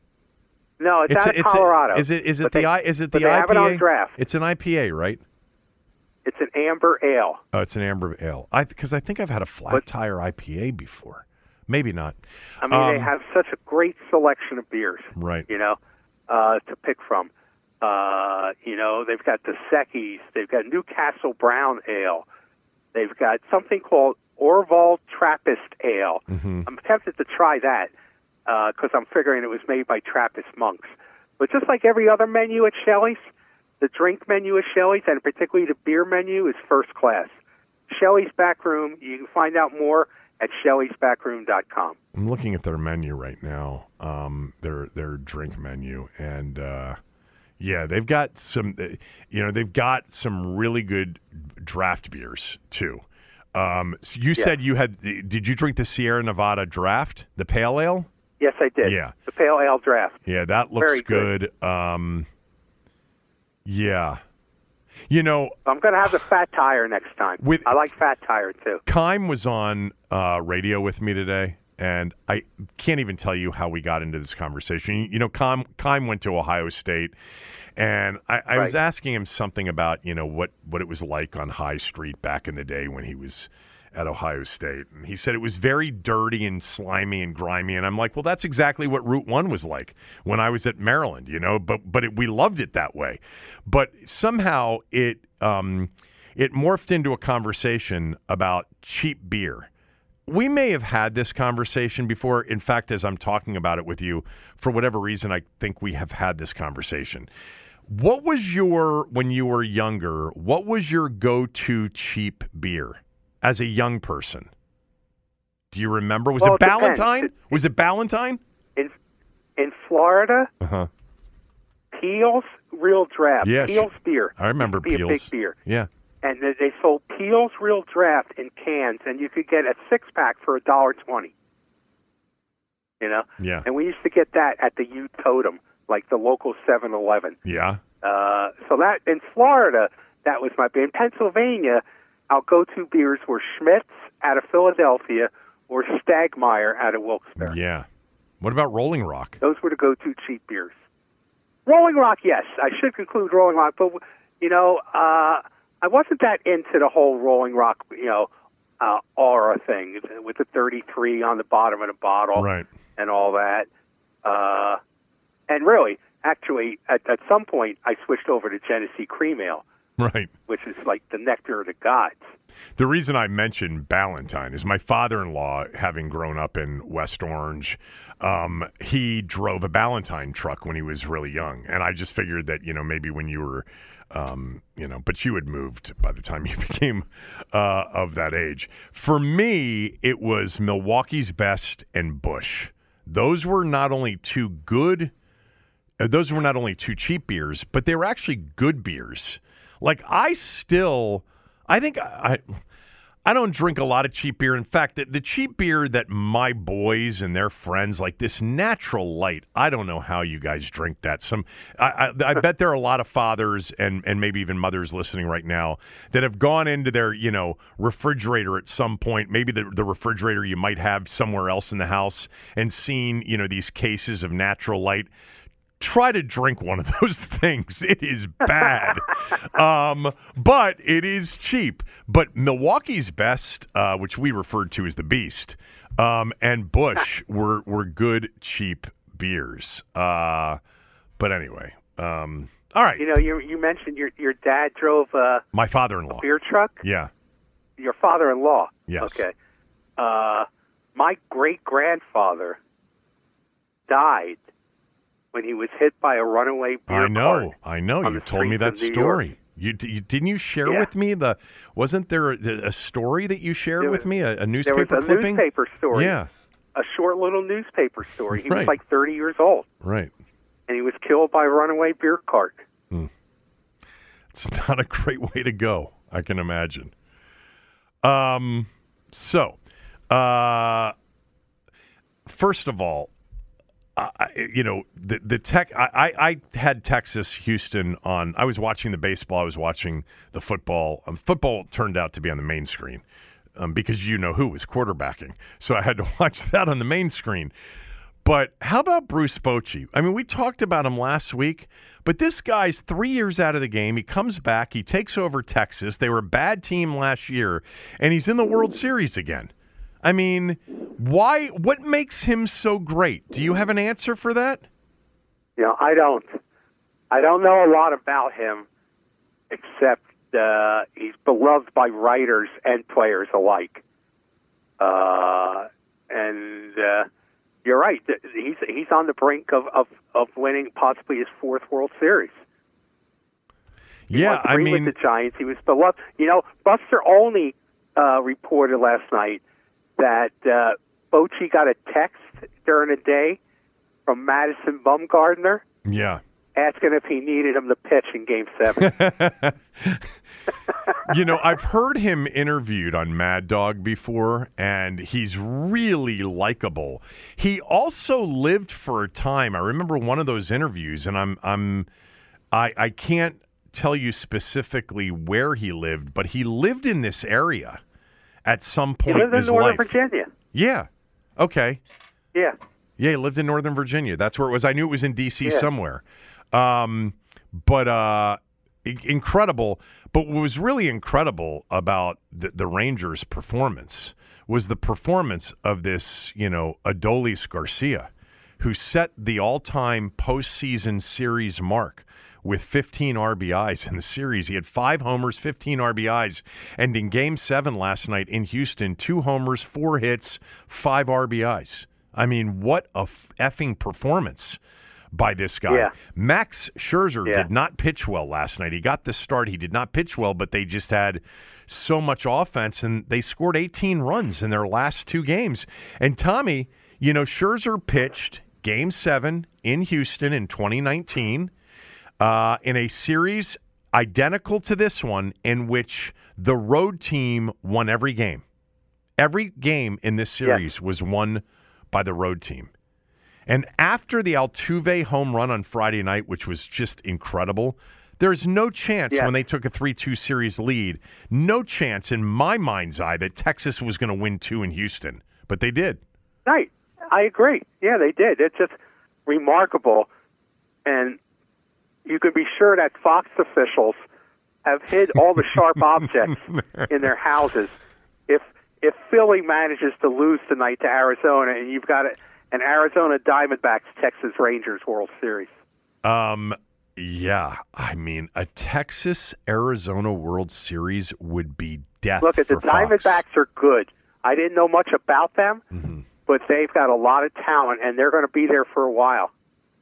No, it's, it's out a, of it's Colorado. A, is it is it but the they, I is it but the they I P A? have it on draft. It's an I P A, right? It's an amber ale. Oh, it's an amber ale. I because I think I've had a Flat but, Tire I P A before. Maybe not. I mean, um, they have such a great selection of beers. Right. You know, uh, to pick from. Uh, you know, they've got the Secchi's. They've got Newcastle Brown Ale. They've got something called Orval Trappist Ale. Mm-hmm. I'm tempted to try that because uh, I'm figuring it was made by Trappist monks. But just like every other menu at Shelley's, the drink menu at Shelley's, and particularly the beer menu, is first class. Shelley's Backroom, you can find out more at shelleys backroom dot com. I'm looking at their menu right now, um, their their drink menu, and uh, yeah, they've got some, you know, they've got some really good draft beers too. Um, so you yeah. said you had, did you drink the Sierra Nevada Draft, the Pale Ale? Yes, I did. Yeah. The Pale Ale Draft. Yeah, that looks Very good. good. Um, yeah. You know, I'm going to have the Fat Tire next time. With- I like Fat Tire, too. Kime was on uh, radio with me today, and I can't even tell you how we got into this conversation. You know, Kime, Kime went to Ohio State, and I, I was Right. asking him something about, you know, what, what it was like on High Street back in the day when he was at Ohio State. And he said it was very dirty and slimy and grimy. And I'm like, well, that's exactly what Route one was like when I was at Maryland, you know, but but it, we loved it that way. But somehow it um, it morphed into a conversation about cheap beer. We may have had this conversation before. In fact, as I'm talking about it with you, for whatever reason, I think we have had this conversation. What was your, when you were younger, what was your go-to cheap beer as a young person? Do you remember? Was Well, it it depends. Ballantine? It- Was it Ballantine? In in Florida, Uh-huh. Peel's Real Draft. Yeah, Peel's beer. I remember Used to be Peel's. a big beer. Yeah. And they- they sold Peel's Real Draft in cans, and you could get a six-pack for a dollar twenty. You know? Yeah. And we used to get that at the U Totem, like the local seven eleven. Yeah. Uh, so that, in Florida, that was my beer. In Pennsylvania, our go-to beers were Schmitz out of Philadelphia or Stagmeyer out of Wilkes-Barre. Yeah. What about Rolling Rock? Those were the go-to cheap beers. Rolling Rock, yes. I should conclude Rolling Rock, but, you know, uh, I wasn't that into the whole Rolling Rock, you know, uh, aura thing with the thirty-three on the bottom of the bottle Right. and all that. Uh, and really, actually, at, at some point, I switched over to Genesee Cream Ale, Right. which is like the nectar of the gods. The reason I mentioned Ballantine is my father-in-law, having grown up in West Orange, um, he drove a Ballantine truck when he was really young. And I just figured that, you know, maybe when you were, um, you know, but you had moved by the time you became uh, of that age. For me, it was Milwaukee's Best and Busch. Those were not only two good, uh, those were not only two cheap beers, but they were actually good beers. Like, I still... I think I I don't drink a lot of cheap beer. In fact, the, the cheap beer that my boys and their friends, like this Natural Light, I don't know how you guys drink that. Some I, I, I bet there are a lot of fathers and, and maybe even mothers listening right now that have gone into their, you know, refrigerator at some point, maybe the, the refrigerator you might have somewhere else in the house, and seen, you know, these cases of Natural Light. Try to drink one of those things. It is bad. um, but it is cheap. But Milwaukee's Best, uh, which we referred to as the Beast, um, and Busch were, were good, cheap beers. Uh, but anyway, um, all right. You know, you you mentioned your your dad drove a My father-in-law. beer truck. Yeah. Your father-in-law. Yes. Okay. Uh, my great-grandfather died when he was hit by a runaway beer I know. cart I know. on You the told me streets that of New story. York. You, you didn't you share Yeah. with me the? Wasn't there a, a story that you shared There with was- me? A, a There newspaper was a clipping? newspaper story. Yeah. A short little newspaper story. He Right. was like thirty years old, Right. and he was killed by a runaway beer cart. It's not a great way to go, I can imagine. Um, so, uh, first of all, I, you know, the the tech. I, I, I had Texas Houston on. I was watching the baseball. I was watching the football. Um, football turned out to be on the main screen um, because you know who was quarterbacking. So I had to watch that on the main screen. But how about Bruce Bochy? I mean, we talked about him last week, but this guy's three years out of the game. He comes back. He takes over Texas. They were a bad team last year, and he's in the World Series again. I mean, why? What makes him so great? Do you have an answer for that? You know, I don't. I don't know a lot about him, except uh, he's beloved by writers and players alike. Uh, and uh, you're right. He's he's on the brink of, of, of winning possibly his fourth World Series. He Yeah, won I three mean, with the Giants. He was beloved. You know, Buster Olney uh, reported last night that uh, Bochy got a text during the day from Madison Bumgarner yeah. asking if he needed him to pitch in Game Seven. You know, I've heard him interviewed on Mad Dog before, and he's really likable. He also lived for a time. I remember one of those interviews, and I'm, I'm, I, I can't tell you specifically where he lived, but he lived in this area at some point he lived in his in Northern life. Virginia. Yeah. Okay. Yeah. Yeah, he lived in Northern Virginia. That's where it was. I knew it was in D C Yeah. somewhere. Um, but uh, i- incredible. But what was really incredible about the, the Rangers' performance was the performance of this, you know, Adolis Garcia, who set the all-time postseason series mark with fifteen R B Is in the series. He had five homers, fifteen R B Is, and in Game seven last night in Houston, two homers, four hits, five R B Is. I mean, what a f- effing performance by this guy. Yeah. Max Scherzer Yeah. did not pitch well last night. He got the start. He did not pitch well, but they just had so much offense, and they scored eighteen runs in their last two games. And Tommy, you know, Scherzer pitched Game seven in Houston in twenty nineteen. Uh, in a series identical to this one in which the road team won every game. Every game in this series yes. was won by the road team. And after the Altuve home run on Friday night, which was just incredible, there's no chance yes. when they took a three two series lead, no chance in my mind's eye that Texas was going to win two in Houston. But they did. Right. I agree. Yeah, they did. It's just remarkable. And you can be sure that Fox officials have hid all the sharp objects in their houses. If if Philly manages to lose tonight to Arizona, and you've got a, an Arizona Diamondbacks Texas Rangers World Series. Um. Yeah, I mean, a Texas-Arizona World Series would be death Look, at the for Fox. Diamondbacks are good. I didn't know much about them, Mm-hmm. but they've got a lot of talent, and they're going to be there for a while.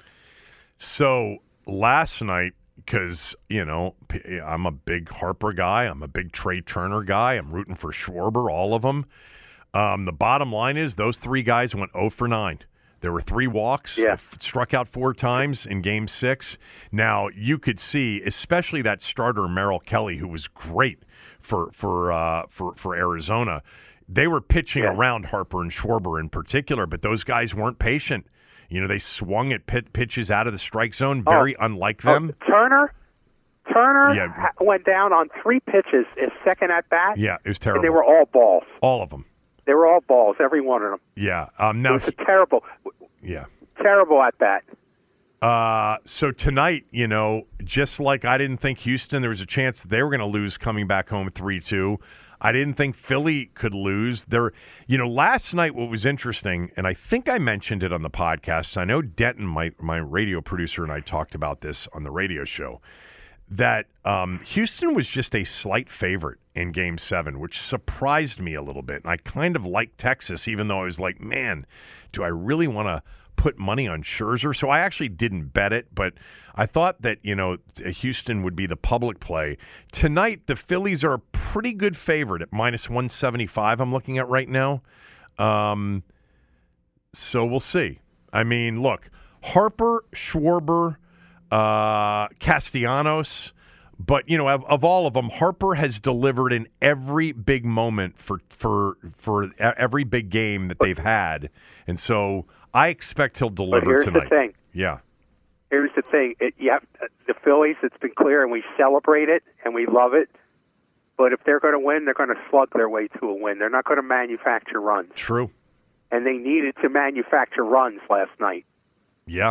So last night, because, you know, P- I'm a big Harper guy. I'm a big Trey Turner guy. I'm rooting for Schwarber, all of them. Um, the bottom line is those three guys went oh for nine. There were three walks. Yeah. They f- struck out four times in Game six. Now, you could see, especially that starter, Merrill Kelly, who was great for for uh, for, for Arizona. They were pitching Yeah. around Harper and Schwarber in particular, but those guys weren't patient. You know, they swung at pit pitches out of the strike zone, very Oh. unlike Oh, them. Turner, Turner Yeah. ha- went down on three pitches, his second at bat, Yeah, it was and terrible. they were all balls. All of them. They were all balls, every one of them. Yeah. Um, It now, was a terrible, yeah. terrible at bat. Uh, so tonight, you know, just like I didn't think Houston, there was a chance they were going to lose coming back home three two. I didn't think Philly could lose. There, you know, last night what was interesting, and I think I mentioned it on the podcast. I know Denton, my my radio producer, and I talked about this on the radio show. That um, Houston was just a slight favorite in Game seven, which surprised me a little bit. And I kind of liked Texas, even though I was like, man, do I really want to put money on Scherzer? So I actually didn't bet it, but I thought that, you know, Houston would be the public play. Tonight, the Phillies are a pretty good favorite at minus one seventy-five I'm looking at right now. Um, so we'll see. I mean, look, Harper, Schwarber, uh, Castellanos, but, you know, of, of all of them, Harper has delivered in every big moment for for for every big game that they've had, and so I expect he'll deliver But here's tonight. the thing. Yeah, Here's the thing. It, you have, the Phillies, it's been clear, and we celebrate it, and we love it. But if they're going to win, they're going to slug their way to a win. They're not going to manufacture runs. true. And they needed to manufacture runs last night. Yeah.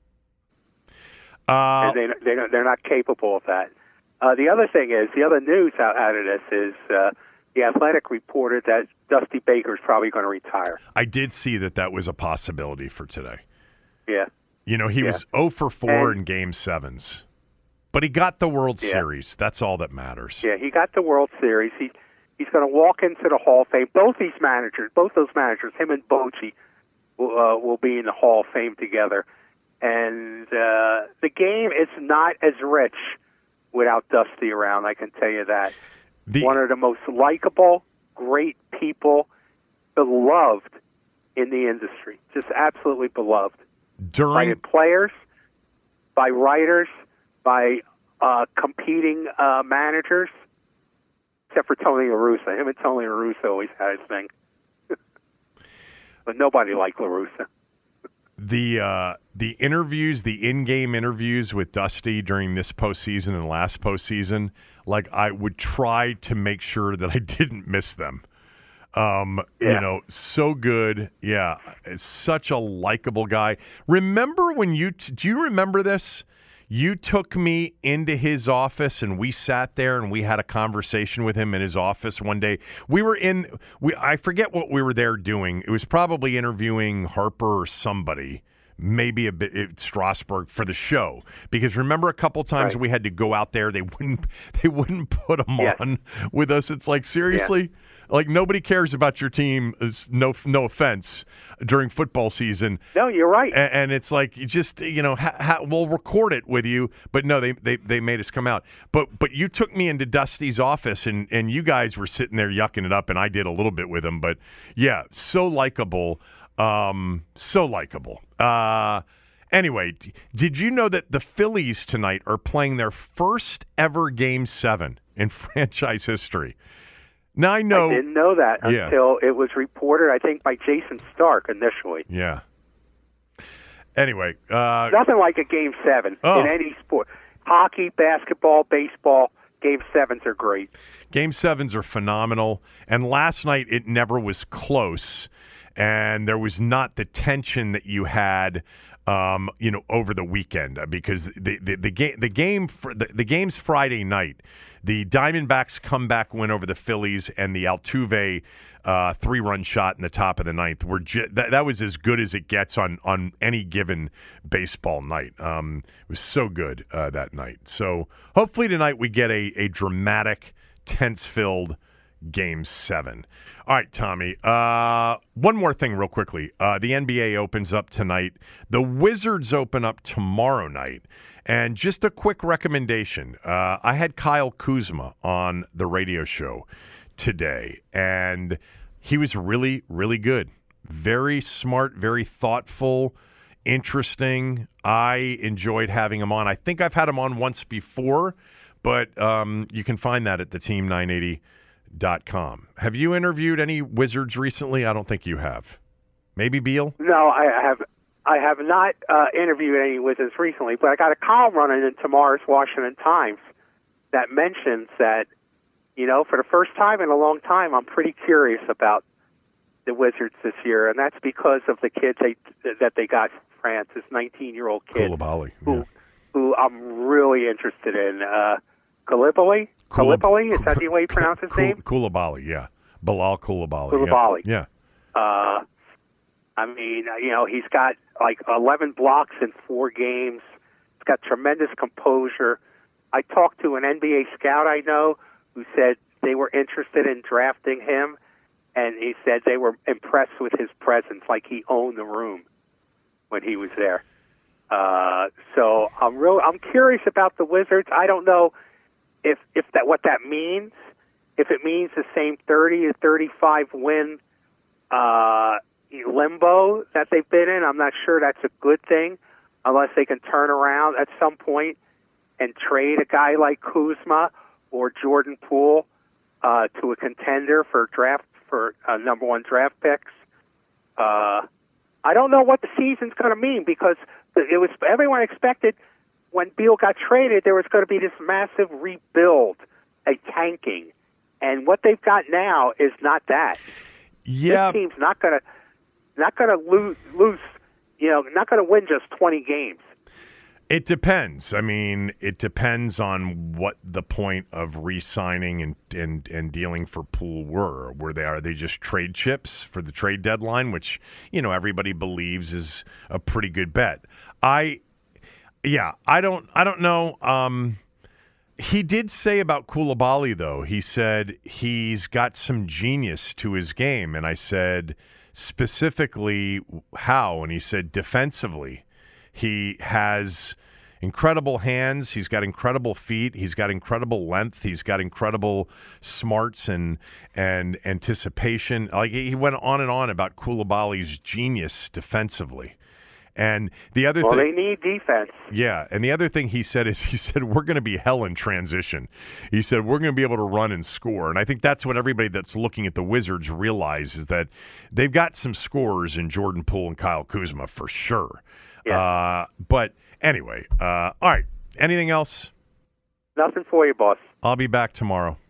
Uh, and they, they, they're not capable of that. Uh, the other thing is, the other news out, out of this is uh, the Athletic reported that Dusty Baker's probably going to retire. I did see that that was a possibility for today. Yeah. You know, he Yeah. was oh for four And- in Game Sevens, but he got the World Yeah. Series. That's all that matters. Yeah, he got the World Series. He he's going to walk into the Hall of Fame. Both these managers, both those managers, him and Bochy, will, uh, will be in the Hall of Fame together. And uh, the game is not as rich without Dusty around. I can tell you that. The, One of the most likable, great people, beloved in the industry. Just absolutely beloved by during the players, by writers, by uh, competing uh, managers. except for Tony La Russa. Him and Tony La Russa always had his thing. But nobody liked La Russa. The uh, the interviews, the in-game interviews with Dusty during this postseason and last postseason, like I would try to make sure that I didn't miss them. Um, yeah. You know, so good. Yeah, such a likable guy. Remember when you t- do you remember this? You took me into his office and we sat there and we had a conversation with him in his office one day. We were in, we I forget what we were there doing. It was probably interviewing Harper or somebody, maybe a bit at Strasburg for the show. Because remember a couple times right. we had to go out there, they wouldn't they wouldn't put them yes. on with us. It's like, seriously? Yeah. Like, nobody cares about your team, no no offense, during football season. No, you're right. And, and it's like, you just, you know, ha, ha, we'll record it with you. But no, they, they they made us come out. But but you took me into Dusty's office, and, and you guys were sitting there yucking it up, and I did a little bit with him. But, yeah, so likable. Um, so likable. Uh, anyway, d- did you know that the Phillies tonight are playing their first ever Game seven in franchise history? Now, I know. I didn't know that yeah. until it was reported, I think, by Jason Stark initially. Yeah. Anyway. Uh, Nothing like a Game seven oh. in any sport. Hockey, basketball, baseball, Game sevens are great. Game sevens are phenomenal. And last night, it never was close. And there was not the tension that you had, um, you know, over the weekend. Because the, the, the, game, the, game for, the, the game's Friday night. The Diamondbacks comeback win over the Phillies and the Altuve uh, three-run shot in the top of the ninth were j- that, that was as good as it gets on, on any given baseball night. Um, it was so good uh, that night. So hopefully tonight we get a, a dramatic, tense-filled Game seven. All right, Tommy. Uh, one more thing real quickly. Uh, the N B A opens up tonight. The Wizards open up tomorrow night. And just a quick recommendation. Uh, I had Kyle Kuzma on the radio show today, and he was really, really good. Very smart, very thoughtful, interesting. I enjoyed having him on. I think I've had him on once before, but um, you can find that at the team nine eighty dot com. Have you interviewed any Wizards recently? I don't think you have. Maybe Beal? No, I have I have not uh, interviewed any Wizards recently, but I got a column running in tomorrow's Washington Times that mentions that, you know, for the first time in a long time, I'm pretty curious about the Wizards this year, and that's because of the kids they, that they got from France, this nineteen-year-old kid Koulibaly, who, yeah. who I'm really interested in. Uh, Koulibaly? Koulib- Koulibaly? Is that the way you pronounce his Koul- name? Koulibaly, yeah. Bilal Koulibaly. Koulibaly. Yeah. yeah. Uh, I mean, you know, he's got like eleven blocks in four games. He's got tremendous composure. I talked to an N B A scout I know who said they were interested in drafting him, and he said they were impressed with his presence, like he owned the room when he was there. Uh, so I'm real. I'm curious about the Wizards. I don't know if if that what that means. If it means the same thirty to thirty-five win uh, limbo that they've been in, I'm not sure that's a good thing, unless they can turn around at some point and trade a guy like Kuzma or Jordan Poole uh, to a contender for draft for uh, number one draft picks. Uh, I don't know what the season's going to mean, because it was everyone expected when Beal got traded there was going to be this massive rebuild, a tanking, and what they've got now is not that. Yeah, this team's not going to not going to lose, lose, you know, not going to win just twenty games. It depends. I mean, it depends on what the point of re-signing and, and, and dealing for Poole were. Were they are they just trade chips for the trade deadline, which, you know, everybody believes is a pretty good bet. I, yeah, I don't, I don't know. Um, he did say about Koulibaly, though. He said he's got some genius to his game, and I said specifically how, and he said defensively. He has incredible hands. He's got incredible feet. He's got incredible length. He's got incredible smarts and and anticipation. Like, he went on and on about Koulibaly's genius defensively. And the other well, thing, they need defense. yeah, and the other thing he said is he said we're going to be hell in transition. He said we're going to be able to run and score, and I think that's what everybody that's looking at the Wizards realizes, that they've got some scorers in Jordan Poole and Kyle Kuzma for sure. Yeah. Uh, but anyway, uh, all right. Anything else? Nothing for you, boss. I'll be back tomorrow.